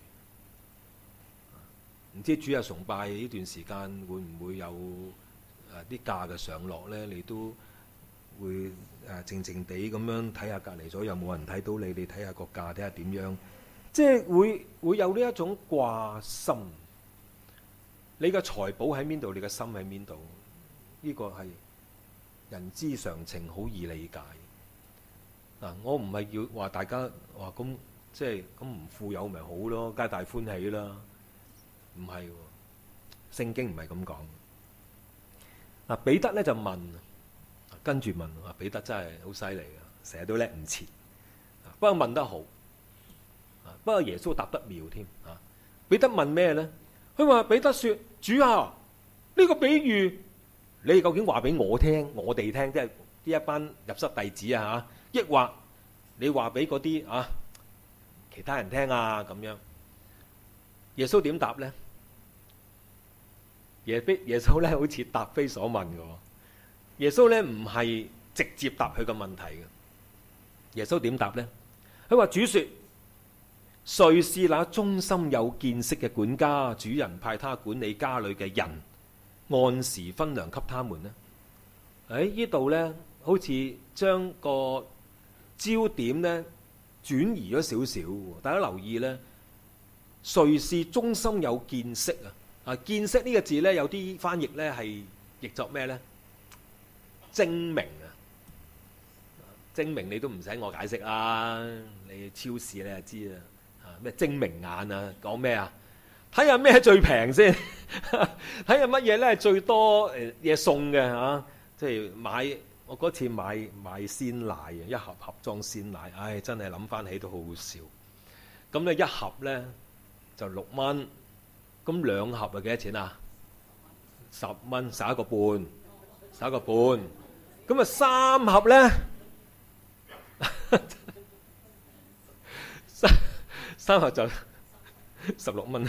唔知主日崇拜呢段時間會唔會有誒啲價嘅上落咧？你都會誒靜靜地咁樣睇下隔離咗有冇人睇到你，你睇下個價，睇下點樣，即係會會有呢一種掛心。你嘅財寶喺邊度？你嘅心喺邊度？呢個係人之常情，好易理解。嗱，我唔係要話大家話咁，即係咁唔富有咪好咯，皆大歡喜啦。唔係，聖經唔係咁講。嗱，彼得咧就問，跟住問，話彼得真係好犀利嘅，成日都叻唔切。不過問得好，不過耶穌答得妙添。啊，彼得問咩咧？佢話彼得說：主啊，呢個比喻你究竟話俾我聽，我哋聽，即係呢一班入室弟子啊嚇，抑或你話俾嗰啲啊其他人聽啊咁樣？耶穌點答咧？耶必耶穌咧好似答非所問嘅。耶穌咧唔係直接答佢個問題嘅。耶穌點答咧？佢話：主說，誰是那忠心有見識嘅管家？主人派他管理家裏嘅人，按時分糧給他們呢？喺呢度咧，好似將個焦點咧轉移咗少少。大家留意咧，誰是忠心有見識啊？啊，見識呢個字咧，有啲翻譯咧係譯作咩咧？精明啊！精明你都唔使我解釋啊！你超市你就知啦。啊，咩精明眼啊？講咩啊？睇下咩最平先，睇下乜嘢咧最多誒嘢送嘅嚇。即係買我嗰次買買鮮奶啊，一盒盒裝鮮奶，唉，真係諗翻起都好好笑。咁咧一盒咧就六蚊。咁兩盒啊幾多錢啊？十蚊，十一個半，十一個半。咁啊三盒咧，三三盒就十六蚊。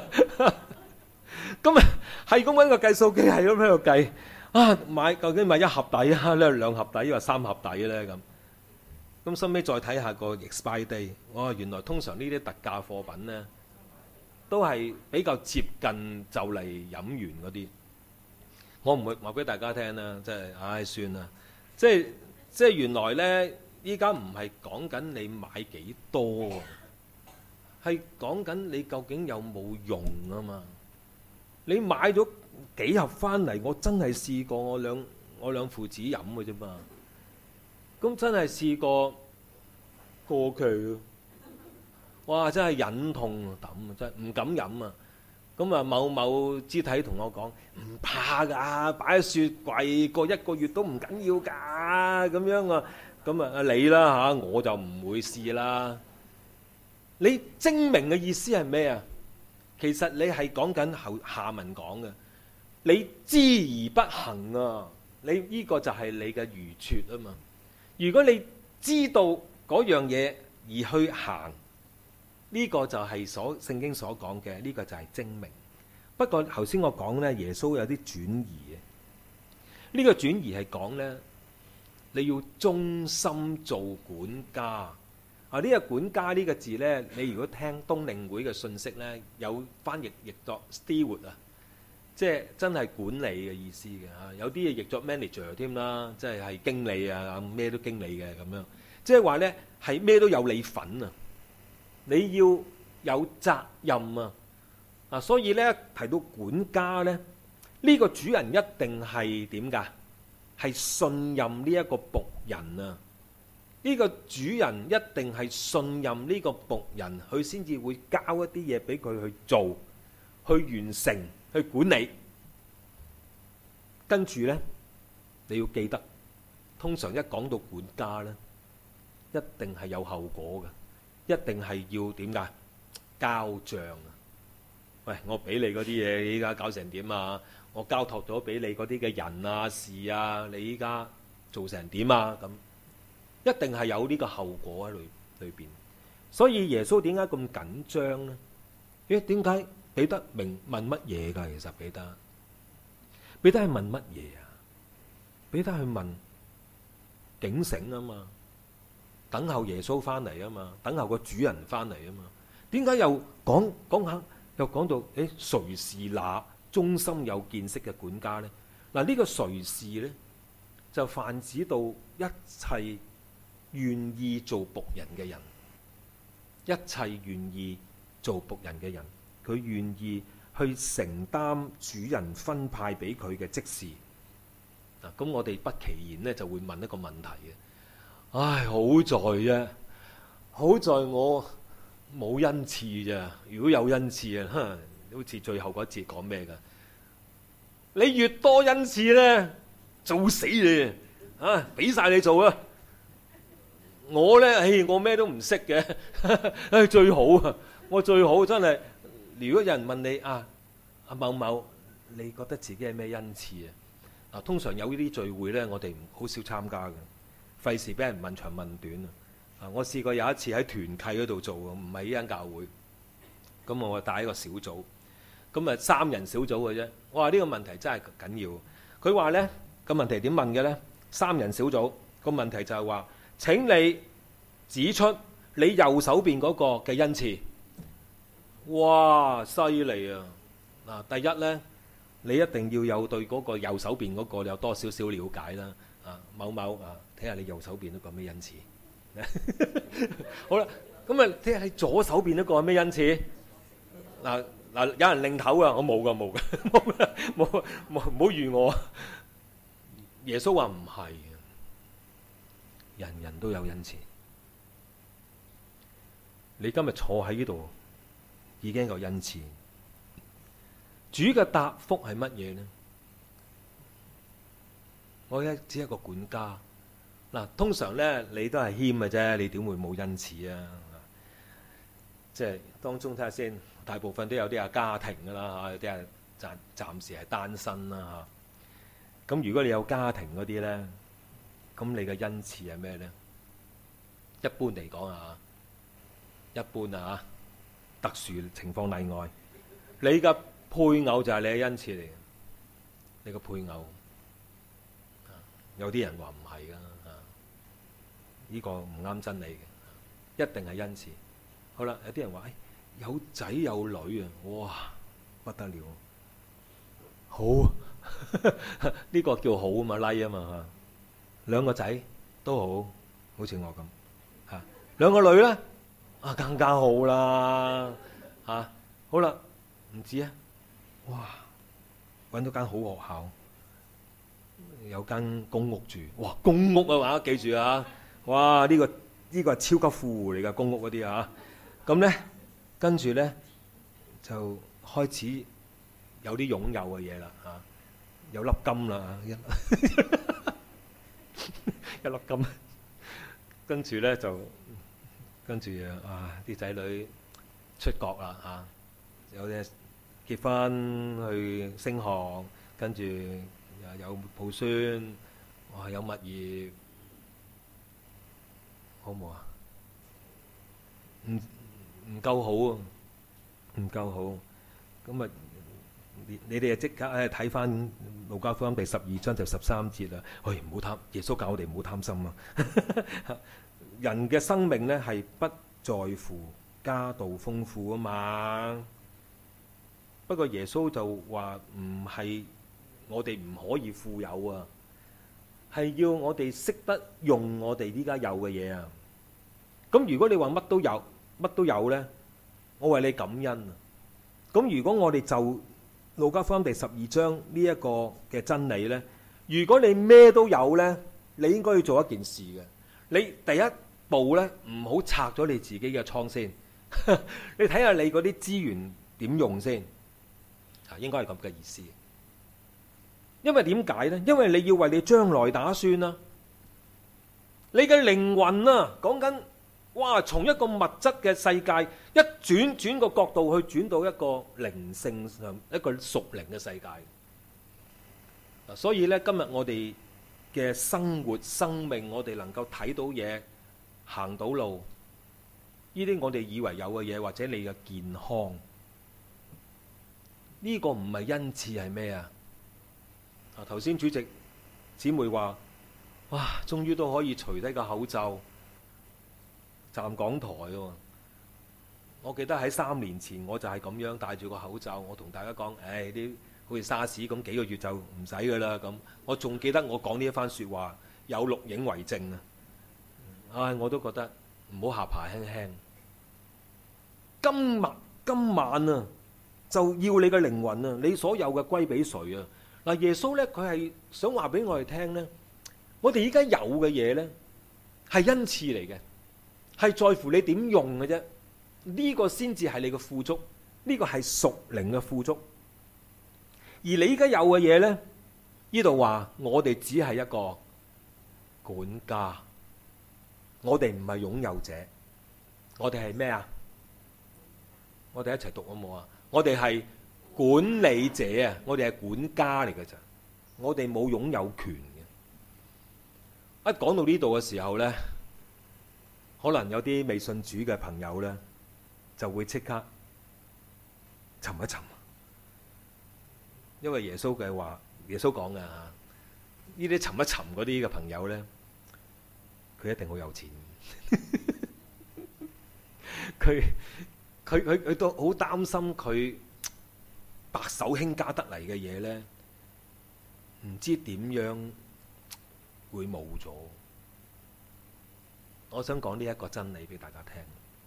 咁啊係咁揾個計數機，係咁喺度計啊，買究竟買一盒抵啊，呢兩盒抵，抑或三盒抵咧咁。咁收尾再睇下個 expire day，哇！原來通常呢啲特價貨品咧，都係比較接近就嚟飲完嗰啲，我唔會話俾大家聽啦，即係唉算啦，即係即係原來咧，依家唔係講緊你買幾多，係講緊你究竟有冇用啊嘛。你買咗幾盒翻嚟，我真係試過，我兩我兩父子飲嘅啫嘛，咁真係試過過期啊！哇！真係忍痛抌啊，真係唔敢飲啊！咁啊，某某肢體同我講唔怕㗎，擺喺雪櫃過一個月都唔緊要㗎，咁樣啊，咁啊你啦嚇，我就唔會試啦。你精明嘅意思係咩啊？其實你係講緊後下文講嘅，你知而不行啊！你呢個就係你嘅愚拙啊嘛。如果你知道嗰樣嘢而去行，呢個就係所聖經所講嘅，呢個就係精明。不過頭先我講咧，耶穌有啲轉移嘅。呢個轉移係講咧，你要忠心做管家。啊，呢個管家呢個字咧，你如果聽冬令會嘅信息咧，有翻譯譯作 steward 啊，即係真係管理嘅意思嘅嚇。有啲嘢譯作 manager 添啦，即係係經理啊，咩都經理嘅咁樣。即係話咧，係咩都有你份啊！你要有責任啊！啊，所以咧提到管家咧，呢個主人一定係點㗎？係信任呢一個僕人啊！呢個主人一定係信任呢個僕人，佢先至會交一啲嘢俾佢去做、去完成、去管理。跟住咧，你要記得，通常一講到管家咧，一定係有後果嘅，一定係要點㗎？交帳啊！喂，我俾你嗰啲嘢，你依家搞成點啊？我交託咗俾你嗰啲嘅人啊、事啊，你依家做成點啊？咁一定係有呢個後果喺裏裏邊。所以耶穌點解咁緊張咧？咦？點解彼得明問乜嘢㗎？其實彼得彼得係問乜嘢啊？彼得去問警醒啊嘛，等候耶穌翻嚟啊嘛，等候個主人翻嚟啊嘛。點解又講講下又講到誒誰是那忠心有見識嘅管家呢？嗱、這、呢個誰是呢，就泛指到一切願意做僕人嘅人，一切願意做僕人嘅人，佢願意去承擔主人分派俾佢嘅職事。嗱，咁我哋不其然呢就會問一個問題嘅，唉，好在啫，好在我冇恩賜咋，如果有恩賜啊，哼，好似最後嗰一節講咩噶？你越多恩賜咧，做死你啊！俾晒你做啊！我咧，唉，我咩都唔識嘅，唉，最好啊！我最好真係，如果有人問你啊，阿某某，你覺得自己係咩恩賜啊？嗱，通常有呢啲聚會咧，我哋好少參加嘅，費事俾人問長問短啊！啊，我試過有一次喺團契嗰度做，唔係呢間教會，咁我帶一個小組。咁啊，三人小組嘅啫。我話呢個問題真係緊要。佢話呢個問題點問嘅呢？三人小組個問題就係話：請你指出你右手邊嗰個嘅恩賜。哇，犀利啊！嗱，第一呢，你一定要有對嗰個右手邊嗰個有多少少了解啦。啊，某某啊，睇下你右手邊嗰個咩恩賜。好啦，咁啊，睇下你左手邊嗰個係咩恩賜。嗱。嗱，有人擰頭啊！我冇噶，冇噶，冇噶，冇冇，唔好預我。耶穌話唔係，人人都有恩賜。你今日坐喺呢度已經有恩賜。主嘅答覆係乜嘢呢？我一只係一個管家。嗱，通常咧你都係謙嘅啫，你點會冇恩賜啊？即係當中睇下先。大部分都有啲係家庭㗎啦嚇，有啲係暫暫時係單身啦嚇。咁如果你有家庭嗰啲咧，咁你嘅恩賜係咩咧？一般嚟講啊，一般啊，特殊情況例外，你嘅配偶就係你嘅恩賜嚟嘅。你嘅配偶，有啲人話唔係㗎嚇，呢個唔啱真理嘅，一定係恩賜。好啦，有啲人話誒。有仔有女啊！哇，不得了，好呢個叫好啊嘛，拉啊嘛嚇。兩個仔都好，好似我咁嚇。兩個女咧啊，更加好啦嚇。好啦，唔知啊，哇，揾到間好學校，有間公屋住。哇，公屋啊嘛，記住啊！哇，呢個呢個係超級富戶嚟㗎，公屋嗰啲啊。咁咧。跟住咧就開始有啲擁有嘅嘢啦嚇，有粒金啦一一粒金，跟住咧就跟住啊啲仔女出國啦嚇，有啲結婚去升學，跟住又有抱孫，哇有物業，好唔好啊？嗯。唔夠好啊！唔夠好，咁啊，你你哋啊即刻誒睇翻路加福音第十二章就十三節啦。唉，唔好貪，耶穌教我哋唔好貪心啊！人嘅生命咧係不在乎家道豐富啊嘛。不過耶穌就話唔係我哋唔可以富有啊，係要我哋識得用我哋依家有嘅嘢啊。咁如果你話乜都有，乜都有呢，我為你感恩啊！咁如果我哋就路加福音第十二章呢一個嘅真理呢，如果你咩都有呢，你應該要做一件事嘅。你第一步呢，唔好拆咗你自己嘅倉先，你睇下你嗰啲資源點用先，啊，應該係咁嘅意思。因為點解呢？因為你要為你將來打算啊！你嘅靈魂啊，講緊。哇！從一個物質嘅世界一轉轉個角度去轉到一個靈性上一個屬靈嘅世界。嗱，所以咧今日我哋嘅生活生命，我哋能夠睇到嘢、行到路，呢啲我哋以為有嘅嘢，或者你嘅健康，呢個唔係恩賜係咩啊？ 啊，頭先主席姊妹話：哇，終於都可以除低個口罩站講台喎！我記得喺三年前我就係咁樣戴住個口罩，我同大家講：誒啲好似沙士咁幾個月就唔使噶啦咁。我仲記得我講呢一番説話，有錄影為證啊！唉，我都覺得唔好下巴輕輕。今日今晚啊，就要你嘅靈魂啊，你所有嘅歸俾誰啊？嗱，耶穌咧，佢係想話俾我哋聽咧，我哋依家有嘅嘢咧係恩賜嚟嘅，係在乎你點用嘅啫。呢個先至係你嘅富足，呢個係屬靈嘅富足。而你依家有嘅嘢咧，呢度話我哋只係一個管家，我哋唔係擁有者，我哋係咩啊？我哋一齊讀好冇啊？我哋係管理者啊！我哋係管家嚟嘅咋，我哋冇擁有權嘅。一講到呢度嘅時候咧，可能有啲未信主嘅朋友咧，就會即刻沉一沉，因為耶穌嘅話，耶穌講嘅嚇，呢啲沉一沉嗰啲嘅朋友咧，佢一定好有錢，佢佢佢佢都好擔心佢白手興家得嚟嘅嘢咧，唔知點樣會冇咗。我想講呢一個真理俾大家聽。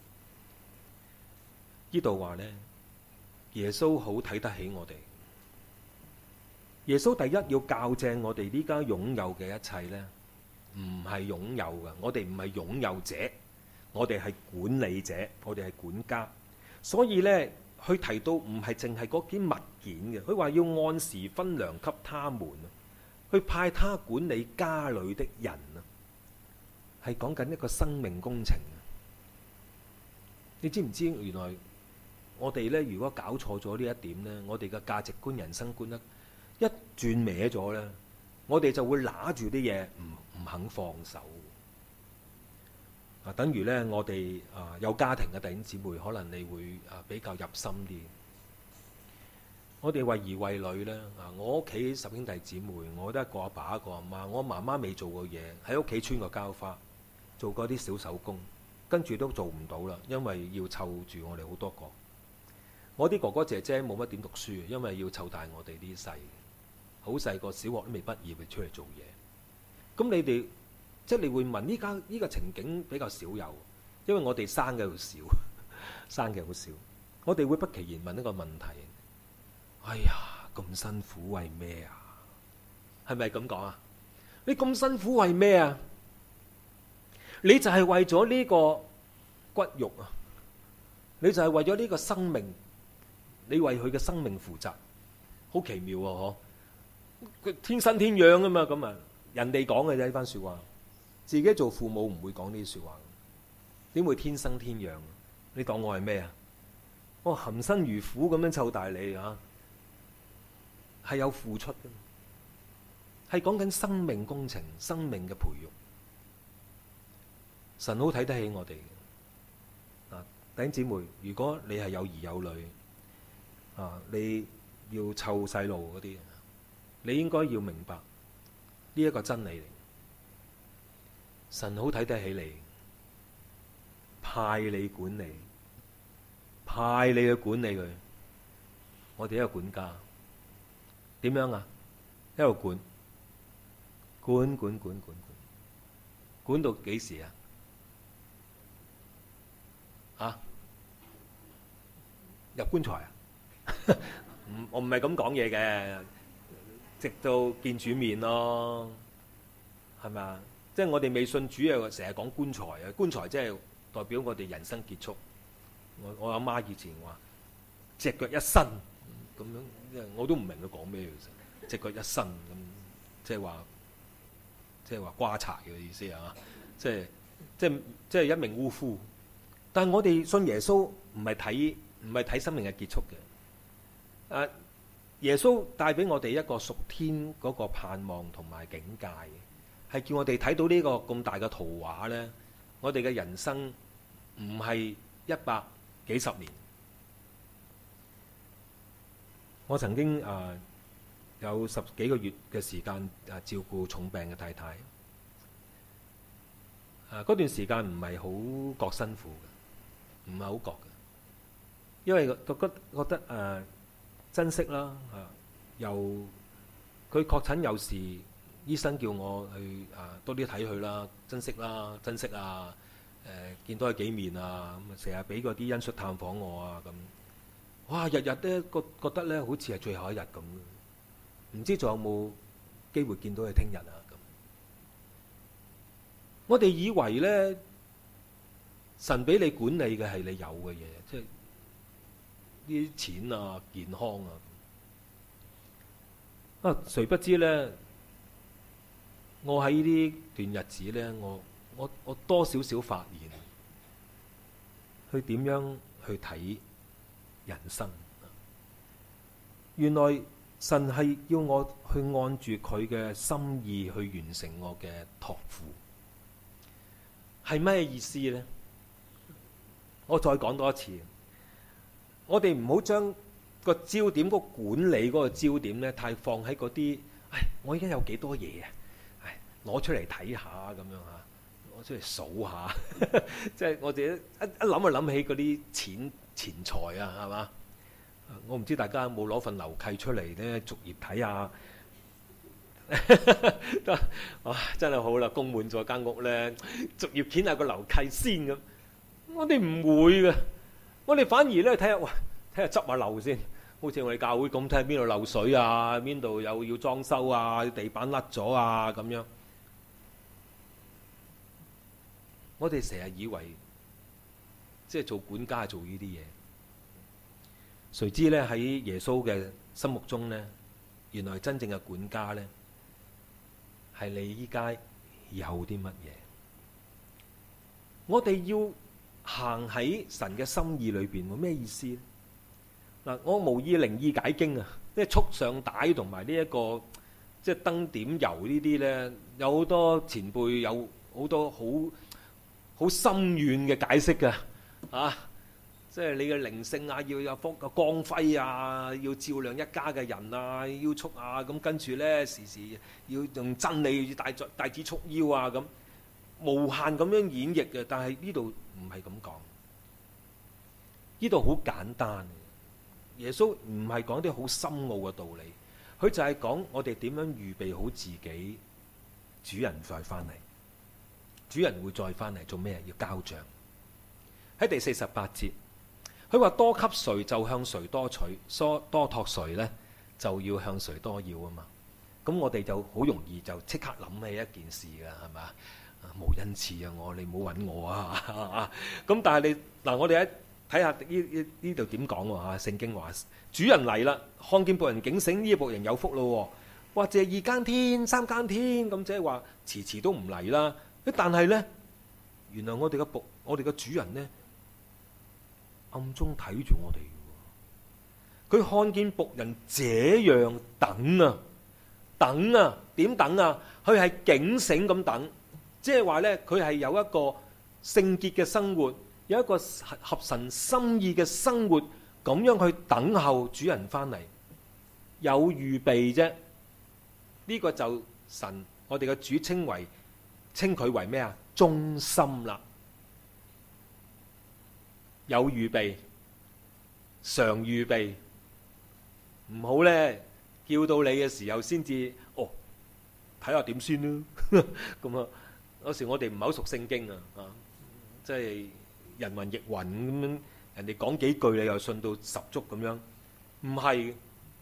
呢度話咧，耶穌好睇得起我哋。耶穌第一要校正我哋呢家擁有嘅一切咧，唔係擁有嘅，我哋唔係擁有者，我哋係管理者，我哋係管家。所以咧，佢提到唔係淨係嗰件物件嘅，佢話要按時分糧給他們，去派他管理家裏的人啊，係講緊一個生命工程。你知唔知原來我哋咧，如果搞錯咗呢一點咧，我哋嘅價值觀、人生觀咧，一轉歪咗咧，我哋就會揦住啲嘢唔唔肯放手。啊，等於咧，我哋啊有家庭嘅弟兄姊妹，可能你會啊比較入心啲。我哋為兒為女咧，啊，我屋企十兄弟姊妹，我都一個阿爸一個阿媽。我媽媽未做過嘢，喺屋企穿過膠花，做過啲小手工，跟住都做唔到啦，因為要湊住我哋好多個。我啲哥哥姐姐冇乜點讀書，因為要湊大我哋啲細，好細個，小學都未畢業就出嚟做嘢。咁你哋即係你會問，呢家呢個情景比較少有，因為我哋生嘅好少，生嘅好少。我哋會不其然問一個問題：哎呀，咁辛苦為咩啊？係咪咁講啊？你咁辛苦為咩啊？你就係為咗呢個骨肉啊！你就係為咗呢個生命。你為佢嘅生命負責，好奇妙啊！嗬，佢天生天養啊嘛，咁啊，人哋講嘅啫呢番說話，自己做父母唔會講呢啲說話，點會天生天養？你當我係咩啊？我含辛茹苦咁樣湊大你啊，係有付出嘅，係講緊生命工程、生命嘅培育。神好睇得起我哋啊，弟兄姊妹，如果你係有兒有女。啊！你要湊細路嗰啲，你應該要明白呢一個真理嚟。神好睇得起你，派你管理，派你去管理佢。我哋一個管家，點樣啊？一路管，管管管管管，管到幾時啊？啊？入棺材啊？唔，我唔係咁講嘢嘅，直到見主面咯，係咪啊？即係我哋未信主啊，成日講棺材啊，棺材即係代表我哋人生結束。我我阿媽以前話隻腳一伸咁樣，我都唔明佢講咩其實，隻腳一伸咁，即係話即係話瓜柴嘅意思啊，即係即係即係一命嗚呼。但係我哋信耶穌唔係睇唔係睇生命嘅結束嘅。啊！耶穌帶俾我哋一個屬天嗰個盼望同埋境界，係叫我哋睇到呢個咁大嘅圖畫咧。我哋嘅人生唔係一百幾十年。我曾經啊有十幾個月嘅時間啊，照顧重病嘅太太。啊，嗰段時間唔係好覺辛苦嘅，唔係好覺嘅，因為覺覺覺得誒、呃、珍惜啦，啊，又佢確診有時，醫生叫我去啊多啲睇佢啦，珍惜啦，珍惜啊，誒、呃、見到佢幾面啊，咁啊成日俾嗰啲恩恤探訪我啊咁。哇！日日咧覺覺得咧好似係最後一日咁，唔知仲有冇機會見到佢聽日啊咁。我哋以為咧神俾你管理嘅係你有嘅嘢，即係啲錢啊、健康啊。啊，誰不知咧，我喺呢段日子咧，我我我多少少發現，去點樣去睇人生。原來神係要我去按住佢嘅心意去完成我嘅託付，係咩意思呢？我再講多一次，我哋唔好將個焦點，嗰個管理嗰個焦點咧，太放喺嗰啲，唉，我而家有幾多嘢啊？唉，攞出嚟睇下咁樣吓，攞出嚟數下，即係我哋一一諗就諗起嗰啲錢錢財啊，係嘛？我唔知大家有冇攞份樓契出嚟咧，逐頁睇下。哇！真係好啦，供滿咗間屋咧，逐頁掀下個樓契先咁。我哋唔會嘅，我哋反而咧睇下，哇！睇下執下漏先，好似我哋教會咁，睇下邊度漏水啊，邊度有要裝修啊，地板甩咗啊咁樣。我哋成日以為即係做管家係做呢啲嘢。誰知咧喺耶穌嘅心目中咧，原來真正嘅管家咧係你依家有啲乜嘢？我哋要行喺神嘅心意裏邊，咩意思咧？嗱，我無意靈意解經啊，即係束上帶同埋呢一個即係燈點油呢啲咧，有好多前輩有好多好好深遠嘅解釋㗎啊！即係你嘅靈性啊，要有光光輝啊，要照亮一家嘅人啊，腰束啊，咁跟住咧時時要用真理帶帶子束腰啊，咁無限咁樣演繹嘅。但係呢度唔係咁講，呢度好簡單。耶穌唔係講啲好深奧嘅道理，佢就係講我哋點樣預備好自己，主人再翻嚟，主人會再翻嚟做咩？要交賬。喺第四十八節。佢話多給誰就向誰多取，多託誰呢就要向誰多要啊嘛。咁我哋就好容易就即刻諗起一件事㗎，係咪啊？無恩賜啊，我你唔好揾我啊。咁但係你嗱，我哋一睇下呢呢度點講喎嚇？聖經話主人嚟啦，看見僕人警醒，呢個僕人有福咯。或者二更天、三更天咁，即係話遲遲都唔嚟啦。但係呢，原來我哋嘅僕，我哋嘅主人呢，暗中睇住我哋，佢看見僕人這樣等啊，等啊，點等啊？佢係警醒咁等，即係話咧，佢係有一個聖潔嘅生活，有一個合神心意嘅生活，咁樣去等候主人翻嚟，有預備啫。呢個就神，我哋嘅主稱為稱佢為咩啊？忠心啦。有預備，常預備，唔好咧叫到你嘅時候先至哦，睇下點先啦。咁啊，有時我哋唔係好熟聖經啊，啊，即係人云亦云咁樣，人哋講幾句你又信到十足咁樣，唔係。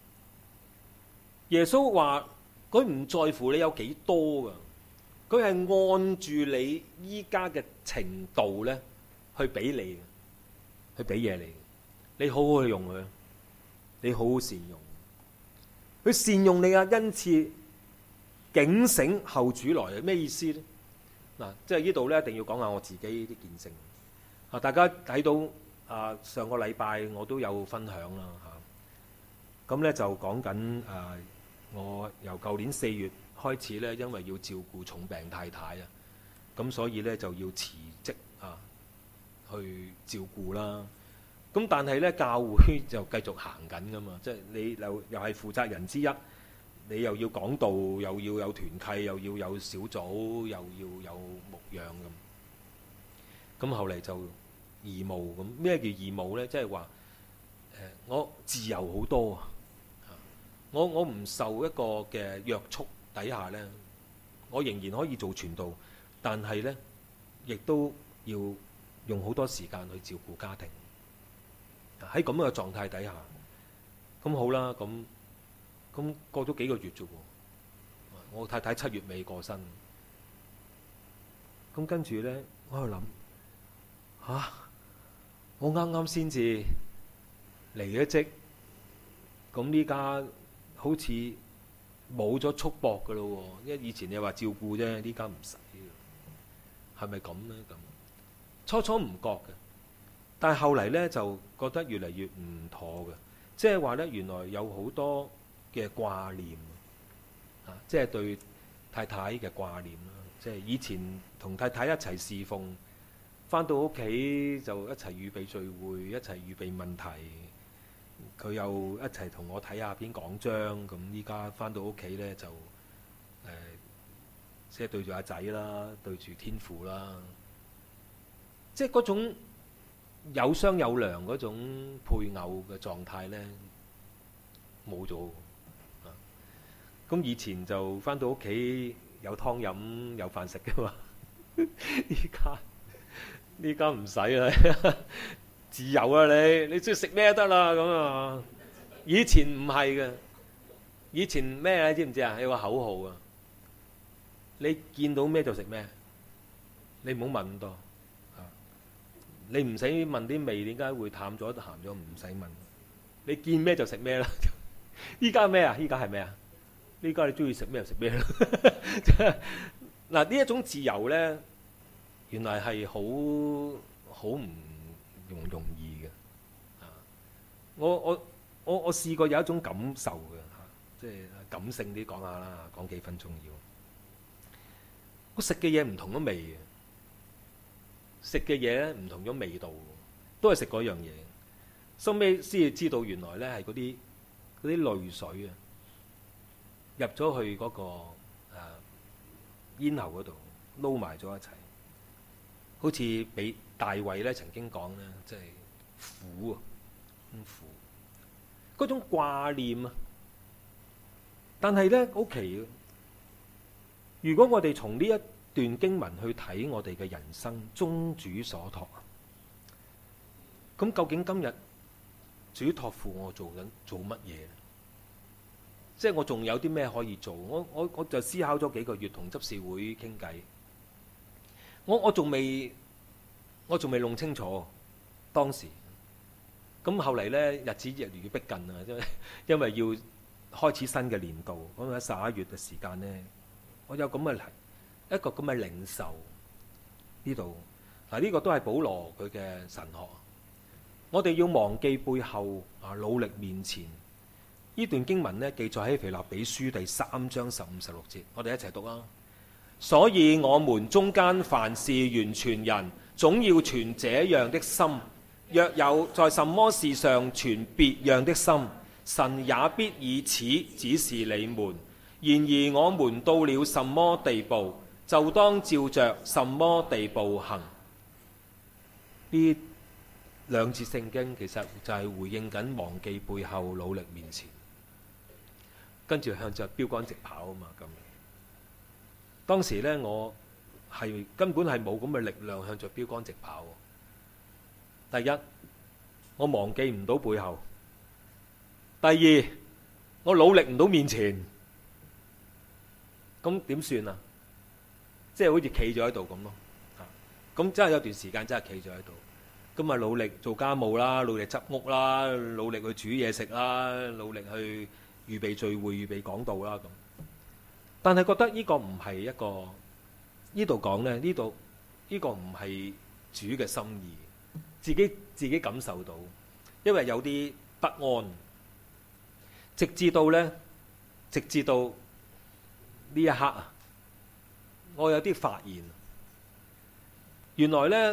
耶穌話佢唔在乎你有幾多噶，佢係按住你依家嘅程度咧去俾你。佢俾嘢你，你好好去用佢，你好好善用。佢善用你嘅恩賜，警醒後主來係咩意思咧？嗱，即係呢度咧，一定要講下我自己啲見證。啊，大家睇到啊，上個禮拜我都有分享啦嚇。咁咧就講緊啊，我由舊年四月開始咧，因為要照顧重病太太啊，咁所以咧就要辭職啊。去照顧啦，咁但係咧教會就繼續行緊噶嘛，即係你又又係負責人之一， 你又要講道，又要有團契，又要有小組，又要有牧養咁。咁後嚟就義務咁。咩叫義務呢？即係話誒，我自由好多啊！我我唔受一個嘅約束底下呢，我仍然可以做傳道，但係呢，亦都要用好多時間去照顧家庭。喺咁嘅狀態底下，咁好啦，咁咁過咗幾個月啫喎，我太太七月尾過身，咁跟住呢，我喺度諗嚇，我啱啱先至離咗職，咁呢家好似冇咗束縛噶咯喎，因為以前你話照顧啫，呢家唔使，係咪咁呢？咁初初唔覺嘅，但係後嚟呢，就覺得越嚟越唔妥嘅，即係話呢，原來有好多嘅掛念啊，即係對太太嘅掛念啦，即係以前同太太一齊侍奉，返到屋企就一齊預備聚會，一齊預備問題。佢又一齊同我睇下篇講章，咁依家返到屋企呢，就誒，即係對住阿仔啦，對住天父啦，即係嗰種有商有量嗰種配偶嘅狀態呢，冇咗。咁以前就返到屋企有湯飲有飯食㗎嘛，依家依家唔使啦。自由啊你，你中意食咩都得啦咁啊！以前唔係嘅，以前咩你知唔知啊？有個口號啊，你見到咩就食咩，你唔好問咁多啊！你唔使問啲味點解會淡咗鹹咗，唔使問。你見咩就食咩啦。依家咩啊？依家係咩啊？依家你中意食咩就食咩啦。嗱，呢一種自由咧，原來係好好唔容容易嘅，啊！我我我我試過有一種感受嘅嚇，即係感性啲講下啦，講幾分鐘要。我食嘅嘢唔同咗味嘅，食嘅嘢咧唔同咗味道，都係食嗰樣嘢。收尾先至知道原來咧係嗰啲嗰啲淚水啊，入咗去嗰個誒咽喉嗰度撈埋咗一齊，好似俾大衛咧曾經講咧，即係苦啊，咁苦，嗰種掛念啊。但係咧好奇，如果我哋從呢一段經文去睇我哋嘅人生，宗主所託，咁究竟今日主託付我做緊做乜嘢？即係我仲有啲咩可以做？我我我就思考咗幾個月，同執事會傾偈，我我仲未。我仲未弄清楚當時，咁後嚟呢，日子越嚟越逼近啊！因為因為要開始新嘅年度，咁喺十一月嘅時間呢，我有咁嘅一個咁嘅領受呢度。嗱，呢個都係保羅佢嘅神學。我哋要忘記背後啊，努力面前。呢段經文呢，記載喺腓立比書第三章十五十六節，我哋一齊讀啊！所以我們中間凡是完全人，總要存這樣的心，若有在什麼事上存別樣的心，神也必以此指示你們。然而我們到了什麼地步，就當照着什麼地步行。呢兩節聖經其實就係回應緊忘記背後，努力面前，跟住向着標杆直跑啊嘛咁。當時呢，我係根本係冇咁嘅力量向着標杆直跑。第一，我忘記唔到背後；第二，我努力唔到面前。咁點算啊？即係好似企咗喺度咁咯。咁真係有段時間真係企咗喺度。咁啊，努力做家務啦，努力執屋啦，努力去煮嘢食啦，努力去預備聚會、預備講道啦咁。但係覺得呢個唔係一個，呢度講咧，呢度呢個唔係主嘅心意，自己自己感受到，因為有啲不安，直至到咧，直至到呢一刻啊，我有啲發現，原來咧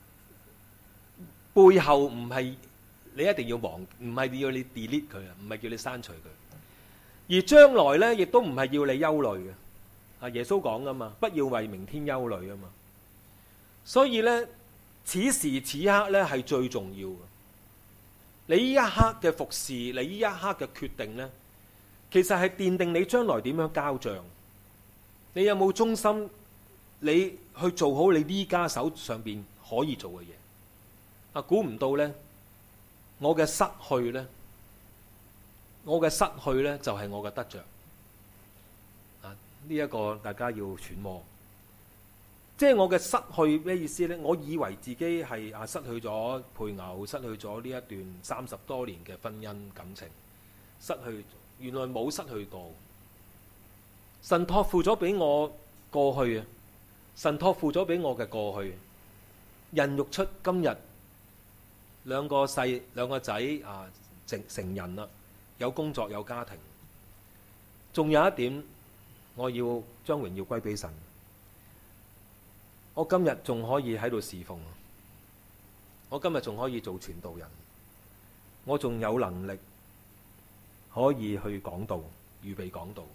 背後唔係你一定要忘，唔係要你 delete 佢啊，唔係叫你刪除佢。 而將來呢，亦都唔係要你憂慮嘅。啊，耶穌講噶嘛，不要為明天憂慮啊嘛。所以呢，此時此刻呢係最重要嘅。你呢一刻嘅服侍，你呢一刻嘅決定呢，其實係奠定你將來點樣交賬。你有冇忠心？你去做好你呢家手上邊可以做嘅嘢。啊，估唔到呢，我嘅失去呢，我嘅失去呢，就係我嘅得着。啊，呢一個大家要揣摩。即係我嘅失去咩意思呢？我以為自己係啊失去咗配偶，失去咗呢一段三十多年嘅婚姻感情，失去，原來冇失去過。神託付咗俾我過去啊！神託付咗俾我嘅過去，孕育出今日兩個細兩個仔啊，成成人啦，有工作有家庭。仲有一點，我要將榮耀歸俾神。我今日仲可以喺度侍奉，我今日仲可以做傳道人，我仲有能力可以去講道，預備講道，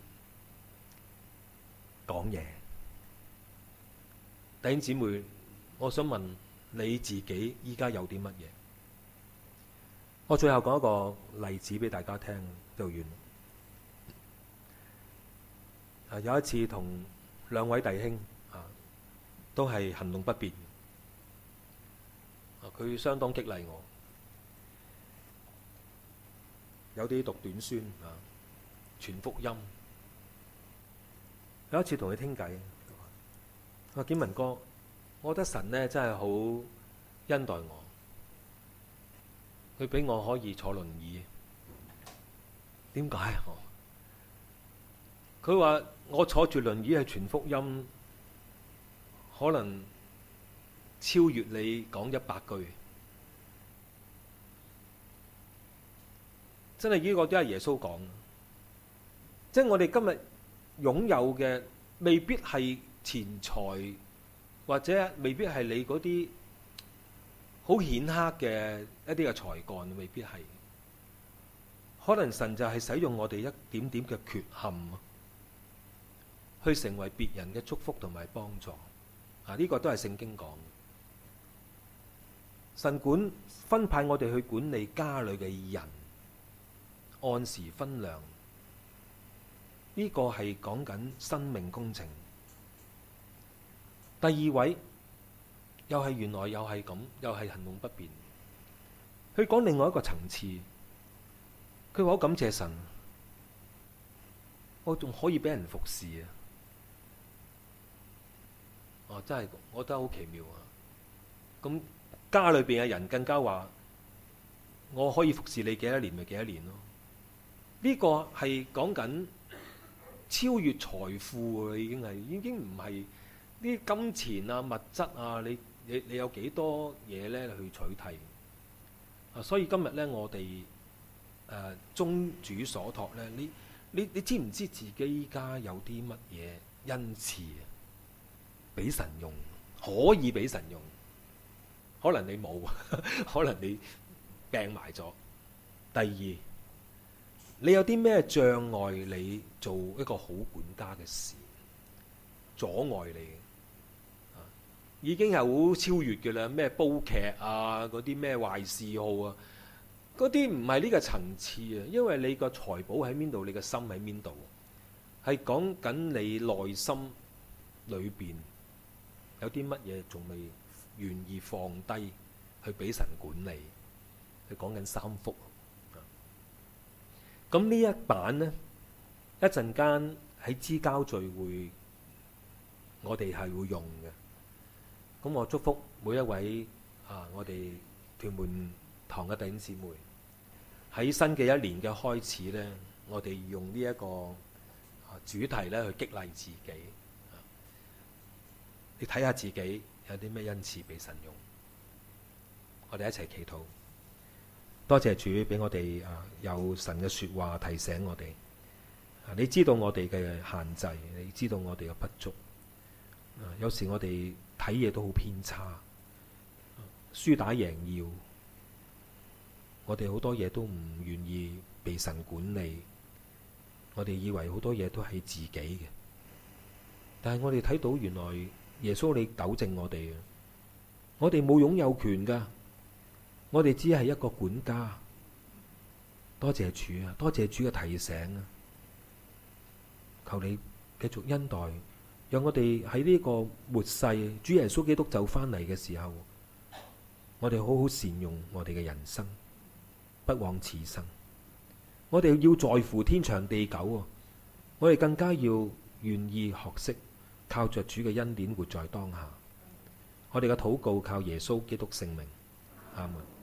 講嘢。弟兄姊妹，我想問你自己依家有啲乜嘢？我最後講一個例子俾大家聽就完。啊，有一次同兩位弟兄啊，都係行動不便。啊，佢相當激勵我，有啲讀短宣啊，傳福音。有一次同佢傾偈。我話建文哥，我覺得神呢真係好恩待我，佢俾我可以坐輪椅。點解？佢話我坐住輪椅係傳福音，可能超越你講一百句。真係呢個都係耶穌講，即係我哋今日擁有嘅未必係錢財，或者未必係你嗰啲好顯赫嘅一啲嘅才幹，未必係。可能神就係使用我哋一點點嘅缺陷，去成為別人嘅祝福同埋幫助。啊，呢個都係聖經講。神管分派我哋去管理家裏嘅人，按時分糧。呢個係講緊生命工程。第二位又係原來又係咁，又係行動不便。佢講另外一個層次，佢話好感謝神，我仲可以俾人服侍啊！哦，真係我覺得好奇妙啊！咁家裏邊嘅人更加話，我可以服侍你幾多年咪幾多年咯。呢個係講緊超越財富啊！已經係已經唔係啲金錢啊、物質啊，你你你有幾多嘢咧去取替啊？所以今日咧，我哋誒宗主所託咧，你你你知唔知自己依家有啲乜嘢恩賜啊？俾神用，可以俾神用。可能你冇，可能你病埋咗。第二，你有啲咩障礙你做一個好管家嘅事，阻礙你？已經係好超越嘅啦，咩煲劇啊，嗰啲咩壞嗜好啊，嗰啲唔係呢個層次啊，因為你個財寶喺邊度，你個心喺邊度，係講緊你內心裏邊有啲乜嘢仲未願意放低去俾神管理，係講緊三福。咁呢一版呢，一陣間喺支交聚會，我哋係會用嘅。咁我祝福每一位啊，我哋屯門堂嘅弟兄姊妹喺新嘅一年嘅開始呢，我哋用呢一個主題咧去激勵自己。你睇下自己有啲咩恩賜俾神用，我哋一齊祈禱。多謝主俾我哋啊有神嘅說話提醒我哋。你知道我哋嘅限制，你知道我哋嘅不足。有時我哋睇嘢都好偏差，輸打贏要，我哋好多嘢都唔願意被神管理， 我哋以為好多嘢都係自己嘅，但係我哋睇到原來耶穌你糾正我哋，我哋冇擁有權㗎，我哋只係一個管家。多謝主啊，多謝主嘅提醒啊！求你繼續恩待，讓我哋喺呢個末世，主耶穌基督就返嚟嘅時候，我哋好好善用我哋嘅人生，不枉此生。我哋要在乎天長地久啊！我哋更加要願意學識靠着主嘅恩典活在當下。我哋嘅禱告靠耶穌基督聖名，阿門。